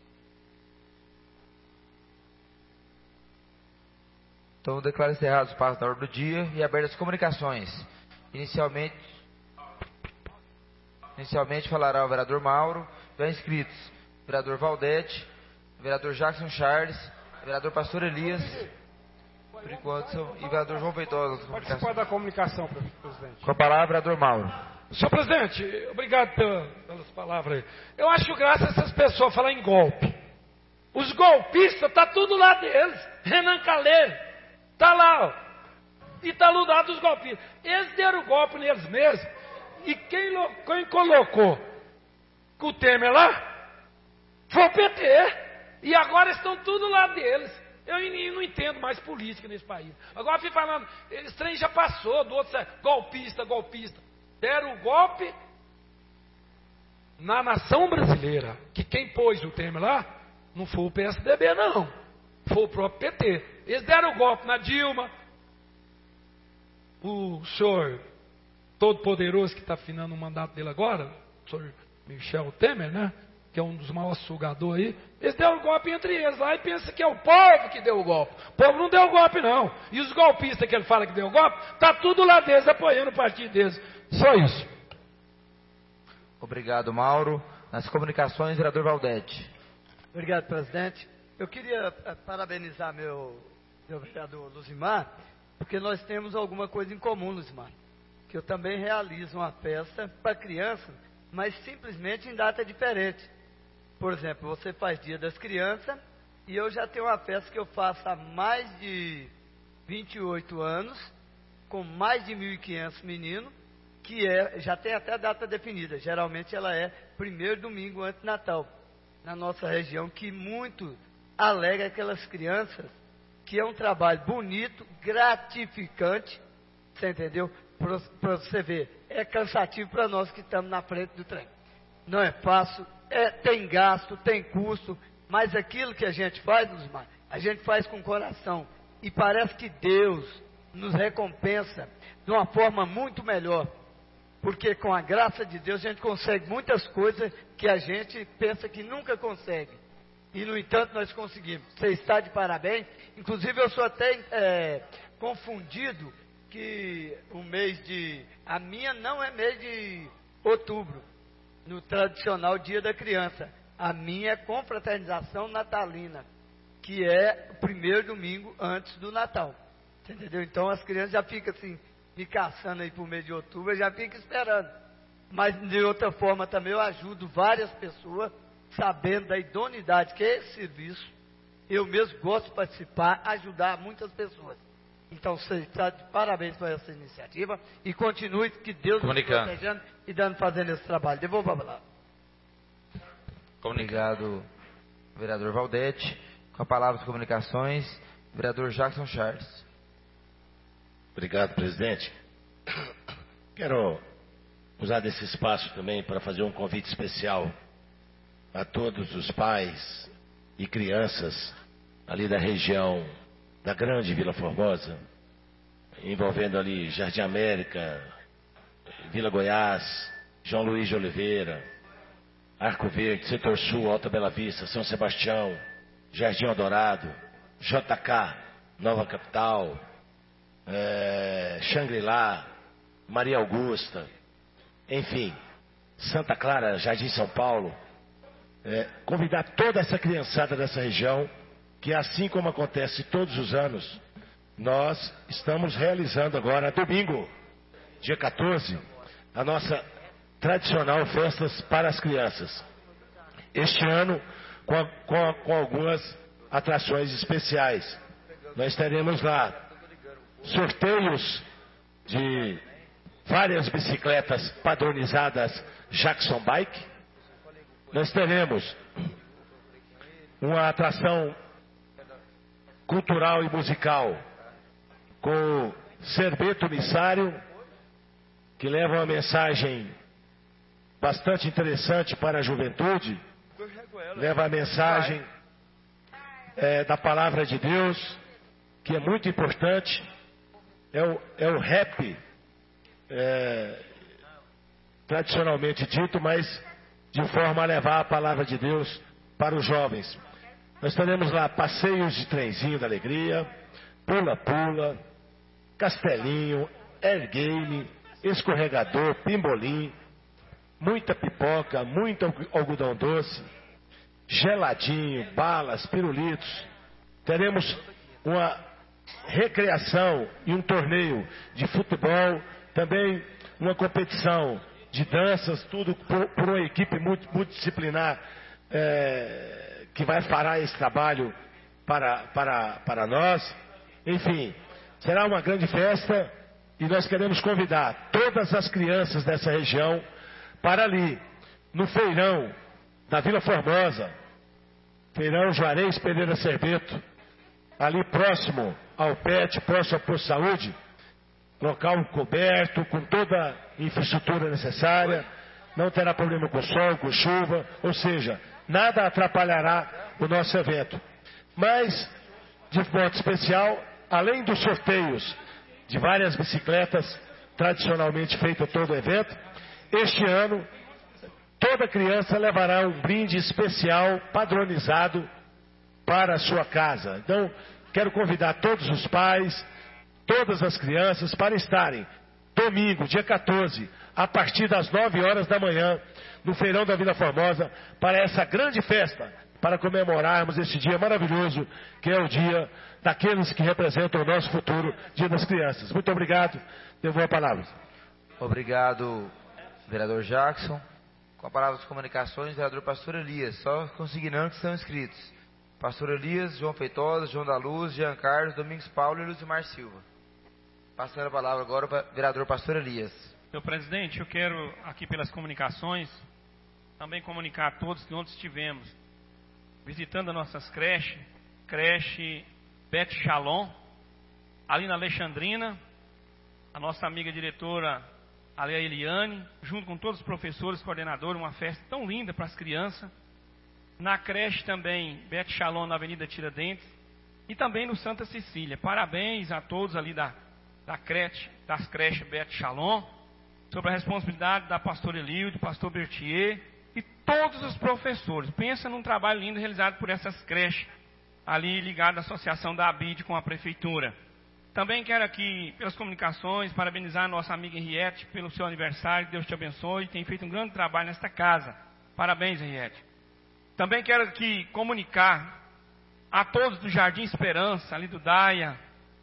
Então, declaro encerrado os passos da ordem do dia e abertas as comunicações. Inicialmente, inicialmente falará o vereador Mauro, já inscritos, vereador Valdete, vereador Jackson Charles, Vereador Pastor Elias, por enquanto, e vereador João Feitosa. Participar da comunicação, presidente. Com a palavra, vereador Mauro. Senhor presidente, obrigado pela, pelas palavras aí. Eu acho graça essas pessoas falar em golpe. Os golpistas, tá tudo lá deles. Renan Calheiros, tá lá, ó. E tá lutado os golpistas. Eles deram golpe neles mesmos. E quem, quem colocou com o Temer lá foi o P T. E agora estão tudo lá deles. Eu não entendo mais política nesse país. Agora fico falando, esse trem já passou, do outro, golpista, golpista. Deram o golpe na nação brasileira. Que quem pôs o Temer lá não foi o P S D B, não. Foi o próprio P T. Eles deram o golpe na Dilma. O senhor todo-poderoso que está afinando o mandato dele agora, o senhor Michel Temer, né? Que é um dos maiores sugadores aí, eles deram o golpe entre eles lá e pensa que é o povo que deu o golpe. O povo não deu o golpe, não. E os golpistas que ele fala que deu o golpe, tá tudo lá deles, apoiando o partido deles. Só isso. Obrigado, Mauro. Nas comunicações, vereador Valdete. Obrigado, presidente. Eu queria parabenizar meu, meu vereador Luzimar, porque nós temos alguma coisa em comum, Luzimar. Que eu também realizo uma festa para crianças, mas simplesmente em data diferente. Por exemplo, você faz Dia das Crianças e eu já tenho uma festa que eu faço há mais de vinte e oito anos, com mais de mil e quinhentos meninos, que é, já tem até data definida. Geralmente ela é primeiro domingo antes do Natal, na nossa região, que muito alegra aquelas crianças, que é um trabalho bonito, gratificante, você entendeu? Para você ver, é cansativo para nós que estamos na frente do trem. Não é fácil, é, tem gasto, tem custo, mas aquilo que a gente faz, Luzimar, a gente faz com o coração. E parece que Deus nos recompensa de uma forma muito melhor. Porque com a graça de Deus a gente consegue muitas coisas que a gente pensa que nunca consegue. E no entanto nós conseguimos. Você está de parabéns. Inclusive eu sou até é, confundido que o mês de... A minha não é mês de outubro, no tradicional Dia da Criança. A minha é confraternização natalina, que é o primeiro domingo antes do Natal. Entendeu? Então as crianças já ficam assim, me caçando aí por mês de outubro, já ficam esperando. Mas de outra forma também eu ajudo várias pessoas, sabendo da idoneidade que é esse serviço. Eu mesmo gosto de participar, ajudar muitas pessoas. Então, você está de parabéns por essa iniciativa e continue, que Deus nos protegendo e dando, fazendo esse trabalho. Devolva a palavra. Obrigado, vereador Valdete. Com a palavra de comunicações, vereador Jackson Charles. Obrigado, presidente. Quero usar desse espaço também para fazer um convite especial a todos os pais e crianças ali da região da grande Vila Formosa, envolvendo ali Jardim América, Vila Goiás, João Luiz de Oliveira, Arco Verde, Setor Sul, Alta Bela Vista, São Sebastião, Jardim Eldorado, J K, Nova Capital, é, Xangri-Lá, Maria Augusta, enfim, Santa Clara, Jardim São Paulo, é, convidar toda essa criançada dessa região, que assim como acontece todos os anos, nós estamos realizando agora, domingo, dia quatorze, a nossa tradicional Festas para as Crianças. Este ano, com, a, com, a, com algumas atrações especiais. Nós teremos lá sorteios de várias bicicletas padronizadas Jackson Bike. Nós teremos uma atração cultural e musical com Serbeto Missário, que leva uma mensagem bastante interessante para a juventude, leva a mensagem é, da palavra de Deus, que é muito importante, é o, é o rap é, tradicionalmente dito, mas de forma a levar a palavra de Deus para os jovens. Nós teremos lá passeios de trenzinho da alegria, pula-pula, castelinho, air game, escorregador, pimbolim, muita pipoca, muito algodão doce, geladinho, balas, pirulitos, teremos uma recreação e um torneio de futebol, também uma competição de danças, tudo por, por uma equipe multi, multidisciplinar é, que vai parar esse trabalho para, para, para nós. Enfim, será uma grande festa e nós queremos convidar todas as crianças dessa região para ali, no feirão da Vila Formosa, feirão Juarez Pereira Cerveto, ali próximo ao P E T, próximo ao posto de saúde, local coberto, com toda a infraestrutura necessária, não terá problema com sol, com chuva, ou seja, nada atrapalhará o nosso evento. Mas, de modo especial, além dos sorteios de várias bicicletas, tradicionalmente feito todo o evento, este ano, toda criança levará um brinde especial, padronizado, para a sua casa. Então, quero convidar todos os pais, todas as crianças, para estarem domingo, dia quatorze, a partir das nove horas da manhã, no Feirão da Vila Formosa, para essa grande festa, para comemorarmos esse dia maravilhoso, que é o dia daqueles que representam o nosso futuro, Dia das Crianças. Muito obrigado. Devolvo a palavra. Obrigado, vereador Jackson. Com a palavra das comunicações, vereador Pastor Elias. Só consignando que estão inscritos. Pastor Elias, João Feitosa, João da Luz, Jean Carlos, Domingos Paulo e Luzimar Silva. Passando a palavra agora para o vereador Pastor Elias. Senhor presidente, eu quero aqui pelas comunicações também comunicar a todos que ontem estivemos visitando as nossas creches, creche Bet Shalom, ali na Alexandrina, a nossa amiga diretora ali a Eliane, junto com todos os professores, coordenadores, uma festa tão linda para as crianças. Na creche também, Bet Shalom, na Avenida Tiradentes, e também no Santa Cecília. Parabéns a todos ali da, da creche, das creches Bet Shalom, sobre a responsabilidade da pastora Elio, do pastor Bertier e todos os professores. Pensa num trabalho lindo realizado por essas creches, ali ligado à associação da A B I D com a prefeitura. Também quero aqui, pelas comunicações, parabenizar a nossa amiga Henriette pelo seu aniversário. Deus te abençoe. Tem feito um grande trabalho nesta casa. Parabéns, Henriette. Também quero aqui comunicar a todos do Jardim Esperança, ali do Daia,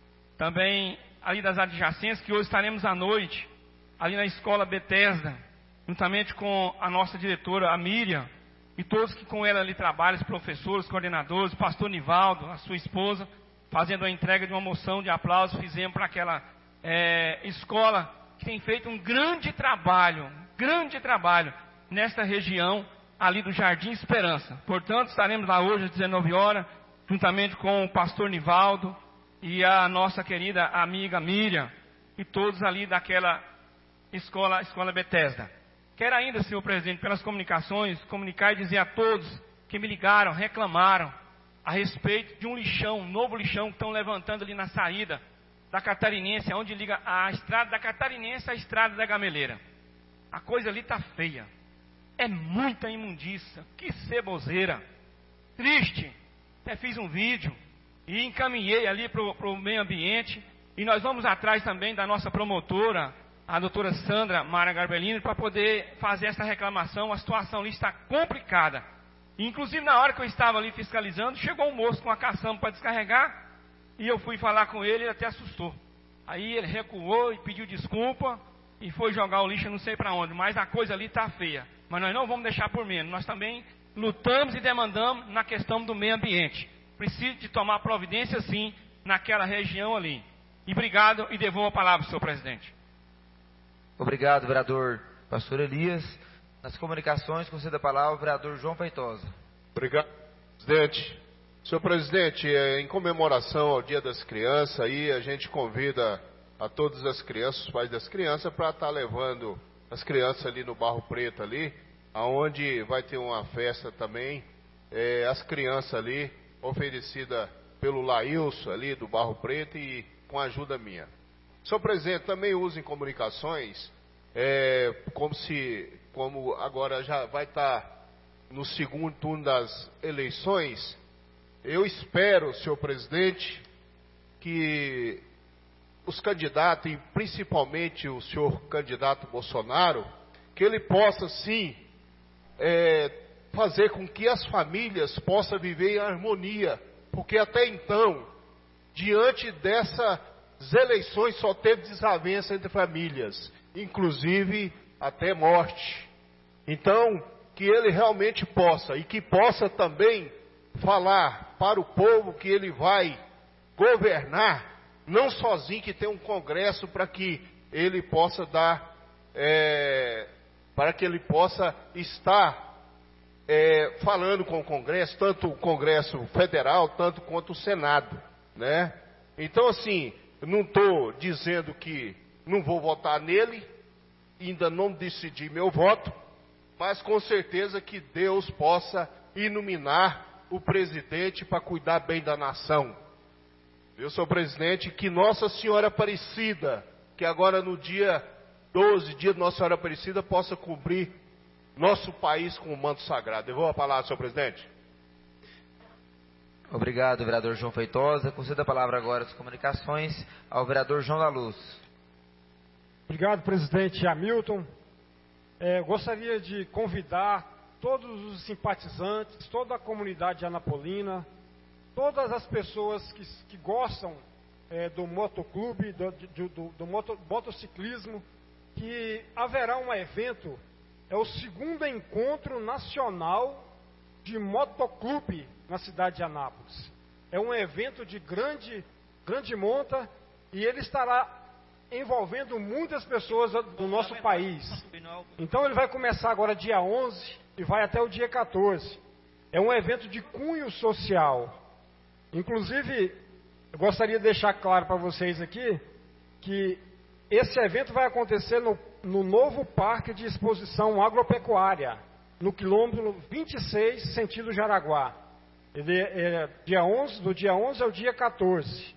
também ali das adjacências, que hoje estaremos à noite, ali na Escola Bethesda, juntamente com a nossa diretora, a Miriam, e todos que com ela ali trabalham, os professores, coordenadores, o pastor Nivaldo, a sua esposa, fazendo a entrega de uma moção de aplauso, fizemos para aquela é, escola que tem feito um grande trabalho, grande trabalho nesta região ali do Jardim Esperança. Portanto, estaremos lá hoje às dezenove horas, juntamente com o pastor Nivaldo e a nossa querida amiga Miriam, e todos ali daquela escola, escola Bethesda. Quero ainda, senhor presidente, pelas comunicações, comunicar e dizer a todos que me ligaram, reclamaram, a respeito de um lixão, um novo lixão que estão levantando ali na saída da Catarinense, onde liga a estrada da Catarinense à estrada da Gameleira. A coisa ali está feia. É muita imundícia. Que ceboseira. Triste. Até fiz um vídeo e encaminhei ali para o meio ambiente. E nós vamos atrás também da nossa promotora, a doutora Sandra Mara Garbellini, para poder fazer essa reclamação. A situação ali está complicada. Inclusive, na hora que eu estava ali fiscalizando, chegou um moço com a caçamba para descarregar, e eu fui falar com ele, ele até assustou. Aí ele recuou e pediu desculpa, e foi jogar o lixo não sei para onde, mas a coisa ali está feia. Mas nós não vamos deixar por menos, nós também lutamos e demandamos na questão do meio ambiente. Precisa de tomar providência, sim, naquela região ali. E obrigado, e devolvo a palavra, senhor presidente. Obrigado, vereador Pastor Elias. Nas comunicações, conceda a palavra ao vereador João Feitosa. Obrigado, presidente. Senhor presidente, em comemoração ao Dia das Crianças, aí a gente convida a todas as crianças, os pais das crianças, para estar levando as crianças ali no Barro Preto ali, aonde vai ter uma festa também, é, as crianças ali, oferecida pelo Laílson ali do Barro Preto e com a ajuda minha. Senhor presidente, também uso em comunicações, é, como se... como agora já vai estar no segundo turno das eleições, eu espero, senhor presidente, que os candidatos, e principalmente o senhor candidato Bolsonaro, que ele possa sim é, fazer com que as famílias possam viver em harmonia porque até então, diante dessas eleições, só teve desavença entre famílias, inclusive até morte. Então, que ele realmente possa, e que possa também falar para o povo que ele vai governar, não sozinho, que tem um congresso para que ele possa dar, é, para que ele possa estar é, falando com o congresso, tanto o congresso federal, tanto quanto o senado, né? Então, assim, não estou dizendo que não vou votar nele, ainda não decidi meu voto, mas com certeza que Deus possa iluminar o presidente para cuidar bem da nação. Eu sou presidente, que Nossa Senhora Aparecida, que agora no dia doze, dia de Nossa Senhora Aparecida, possa cobrir nosso país com o manto sagrado. Eu vou a palavra, senhor presidente. Obrigado, vereador João Feitosa. Concedo a palavra agora das comunicações ao vereador João da Luz. Obrigado, presidente Hamilton. É, gostaria de convidar todos os simpatizantes, toda a comunidade anapolina, todas as pessoas que, que gostam é, do motoclube, do, do, do, do moto, motociclismo, que haverá um evento, é o segundo encontro nacional de motoclube na cidade de Anápolis. É um evento de grande, grande monta e ele estará envolvendo muitas pessoas do nosso país. Então ele vai começar agora dia onze e vai até o dia quatorze. É um evento de cunho social. Inclusive, eu gostaria de deixar claro para vocês aqui que esse evento vai acontecer no, no novo Parque de Exposição Agropecuária, no quilômetro vinte e seis, sentido Jaraguá. Ele é, é dia onze, do dia onze ao dia quatorze.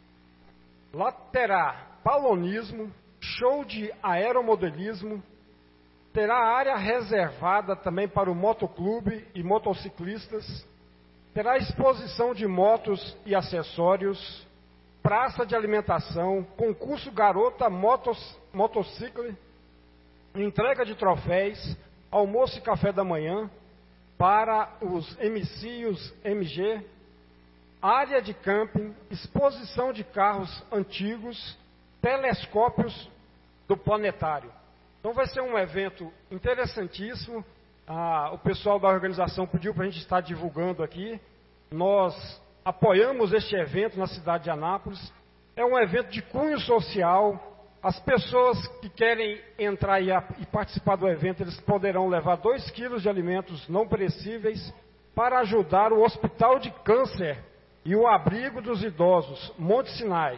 Lá terá palonismo, show de aeromodelismo, terá área reservada também para o motoclube e motociclistas, terá exposição de motos e acessórios, praça de alimentação, concurso Garota Motos, Motocicle, entrega de troféus, almoço e café da manhã para os M C e os M G, área de camping, exposição de carros antigos, telescópios do planetário. Então vai ser um evento interessantíssimo. Ah, o pessoal da organização pediu para a gente estar divulgando aqui. Nós apoiamos este evento na cidade de Anápolis. É um evento de cunho social. As pessoas que querem entrar e, a, e participar do evento, eles poderão levar dois quilos de alimentos não perecíveis para ajudar o Hospital de Câncer e o Abrigo dos Idosos, Monte Sinai.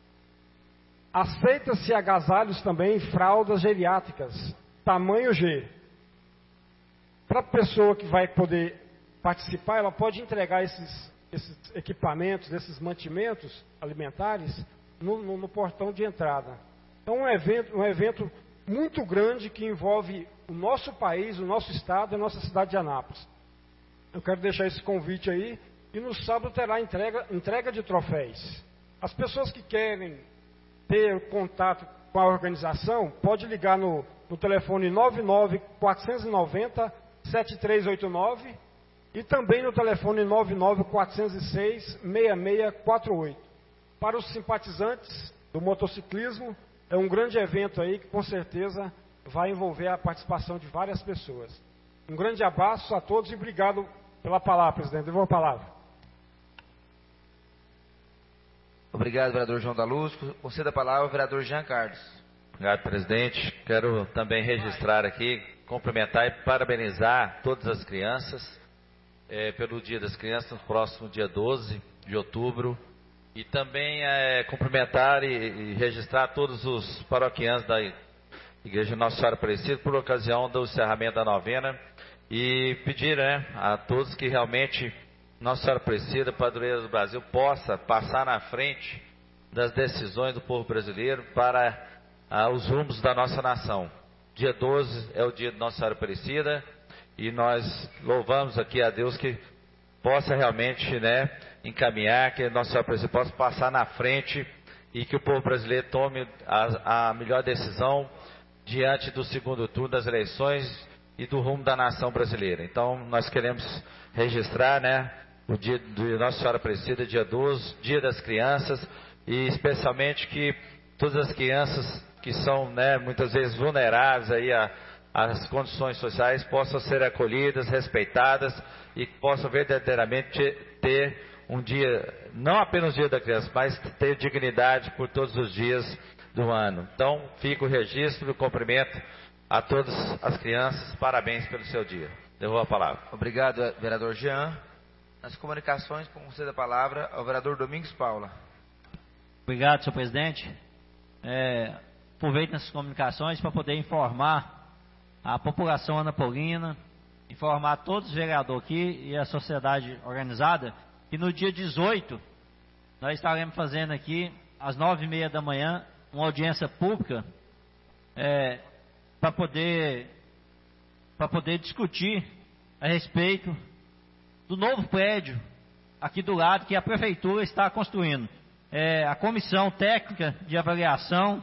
Aceita-se agasalhos também, fraldas geriátricas, tamanho G. Para a pessoa que vai poder participar, ela pode entregar esses, esses equipamentos, esses mantimentos alimentares no, no, no portão de entrada. Então, um evento, um evento muito grande que envolve o nosso país, o nosso estado e a nossa cidade de Anápolis. Eu quero deixar esse convite aí. E no sábado terá entrega, entrega de troféus. As pessoas que querem ter contato com a organização, pode ligar no, no telefone nove nove quatro nove zero sete três oito nove e também no telefone nove nove quatro zero seis seis seis quatro oito. Para os simpatizantes do motociclismo, é um grande evento aí que com certeza vai envolver a participação de várias pessoas. Um grande abraço a todos e obrigado pela palavra, presidente. Devolvo a palavra. Obrigado, vereador João da Luz. Conceda a palavra ao vereador Jean Carlos. Obrigado, presidente. Quero também registrar aqui, cumprimentar e parabenizar todas as crianças é, pelo Dia das Crianças, no próximo dia doze de outubro. E também é, cumprimentar e, e registrar todos os paroquianos da Igreja Nossa Senhora Aparecida por ocasião do encerramento da novena. E pedir né, a todos que realmente Nossa Senhora Aparecida, padroeira do Brasil, possa passar na frente das decisões do povo brasileiro para ah, os rumos da nossa nação. Dia doze é o dia de Nossa Senhora Aparecida e nós louvamos aqui a Deus que possa realmente né, encaminhar, que Nossa Senhora Aparecida possa passar na frente e que o povo brasileiro tome a, a melhor decisão diante do segundo turno das eleições e do rumo da nação brasileira. Então nós queremos registrar né, o dia de Nossa Senhora Aparecida, dia doze, dia das crianças, e especialmente que todas as crianças que são, né, muitas vezes vulneráveis aí a, as condições sociais possam ser acolhidas, respeitadas e possam verdadeiramente ter um dia, não apenas o dia da criança, mas ter dignidade por todos os dias do ano. Então, fica o registro, o cumprimento a todas as crianças, parabéns pelo seu dia. Devolvo a palavra. Obrigado, vereador Jean. Nas comunicações, conceda a palavra ao vereador Domingos Paula. Obrigado, senhor presidente. É, aproveito essas comunicações para poder informar a população anapolina, informar todos os vereadores aqui e a sociedade organizada que no dia dezoito nós estaremos fazendo aqui às nove e meia da manhã uma audiência pública é, para poder para poder discutir a respeito do novo prédio aqui do lado que a prefeitura está construindo. É, a comissão técnica de avaliação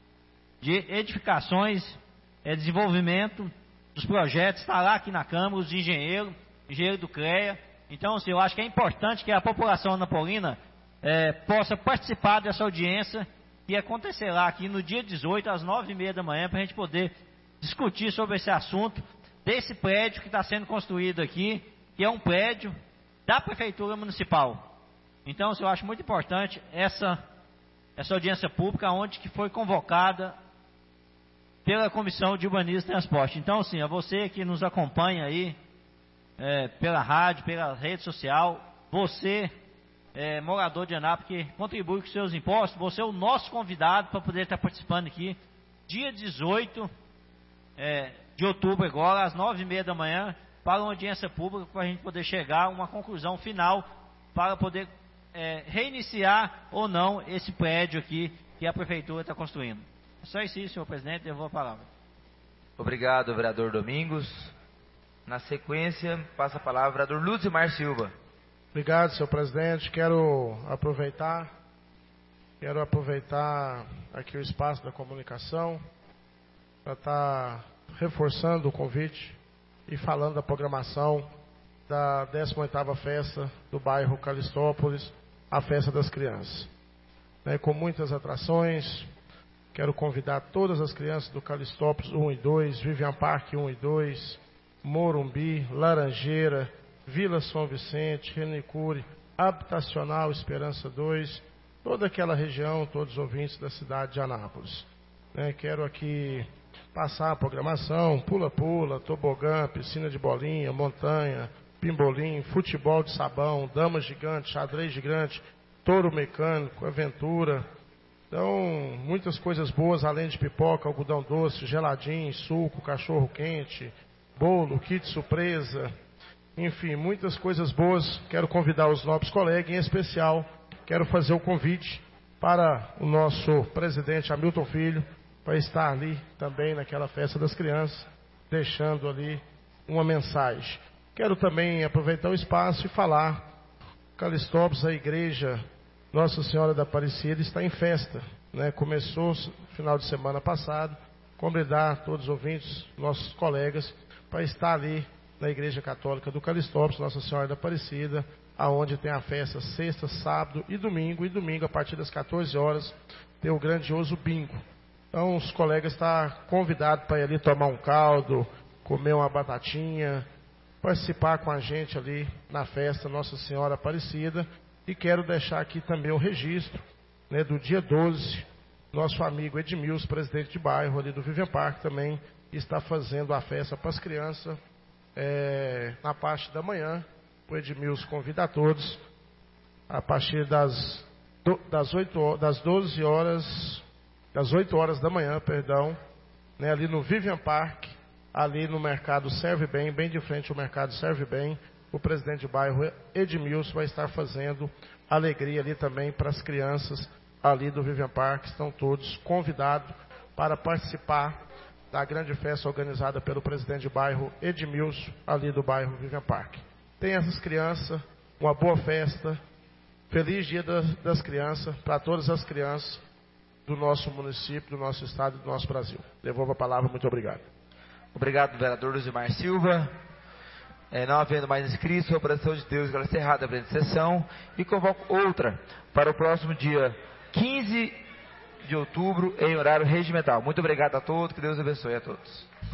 de edificações, é, desenvolvimento dos projetos está lá aqui na Câmara, os engenheiros, engenheiro do CREA. Então, assim, eu acho que é importante que a população anapolina é, possa participar dessa audiência que acontecerá aqui no dia dezoito, às nove e meia da manhã, para a gente poder discutir sobre esse assunto desse prédio que está sendo construído aqui, que é um prédio da Prefeitura Municipal. Então, assim, eu acho muito importante essa, essa audiência pública, onde que foi convocada pela Comissão de Urbanismo e Transporte. Então, assim, a você que nos acompanha aí, É, pela rádio, pela rede social, você, é, morador de Anápolis, que contribui com seus impostos, você é o nosso convidado para poder estar participando aqui, dia dezoito é, de outubro agora, às nove e meia da manhã, para uma audiência pública, para a gente poder chegar a uma conclusão final, para poder é, reiniciar ou não esse prédio aqui que a Prefeitura está construindo. É só isso, senhor presidente, eu vou a palavra. Obrigado, vereador Domingos. Na sequência, passa a palavra ao vereador Luzimar Silva. Obrigado, senhor presidente. Quero aproveitar, quero aproveitar aqui o espaço da comunicação para estar reforçando o convite e falando da programação da décima oitava festa do bairro Calistópolis, a Festa das Crianças. Né, com muitas atrações, quero convidar todas as crianças do Calistópolis um e dois, Vivian Park um e dois, Morumbi, Laranjeira, Vila São Vicente, Renicure, Habitacional Esperança dois, toda aquela região, todos os ouvintes da cidade de Anápolis. Né, quero aqui passar a programação, pula-pula, tobogã, piscina de bolinha, montanha, pimbolim, futebol de sabão, dama gigante, xadrez gigante, touro mecânico, aventura. Então, muitas coisas boas, além de pipoca, algodão doce, geladinho, suco, cachorro quente, bolo, kit surpresa, enfim, muitas coisas boas. Quero convidar os nobres colegas, em especial, quero fazer o convite para o nosso presidente Hamilton Filho, para estar ali também naquela festa das crianças, deixando ali uma mensagem. Quero também aproveitar o espaço e falar, Calistópolis, a igreja Nossa Senhora da Aparecida está em festa, né? Começou no final de semana passado, convidar todos os ouvintes, nossos colegas, para estar ali na Igreja Católica do Calistópolis, Nossa Senhora da Aparecida, aonde tem a festa sexta, sábado e domingo, e domingo a partir das quatorze horas tem o grandioso bingo. Então os colegas estão convidados para ir ali tomar um caldo, comer uma batatinha, participar com a gente ali na festa Nossa Senhora Aparecida. E quero deixar aqui também o registro, né, do dia doze, nosso amigo Edmilson, presidente de bairro ali do Vivian Park, também está fazendo a festa para as crianças é, na parte da manhã. O Edmilson convida a todos a partir das, do, das, oito, das doze horas, das oito horas da manhã, perdão, né, ali no Vivian Park, ali no mercado Serve Bem, bem de frente ao mercado Serve Bem. O presidente de bairro Edmilson vai estar fazendo alegria ali também para as crianças ali do Vivian Park. Estão todos convidados para participar da grande festa organizada pelo presidente de bairro Edmilson, ali do bairro Vivian Park. Tenha essas crianças, uma boa festa, feliz dia das, das crianças, para todas as crianças do nosso município, do nosso estado e do nosso Brasil. Devolvo a palavra, muito obrigado. Obrigado, vereador Luzimar Silva. É, não havendo mais inscritos, a operação de Deus, ela encerrada a presente sessão, e convoco outra para o próximo dia quinze de outubro, em horário regimental. Muito obrigado a todos, que Deus abençoe a todos.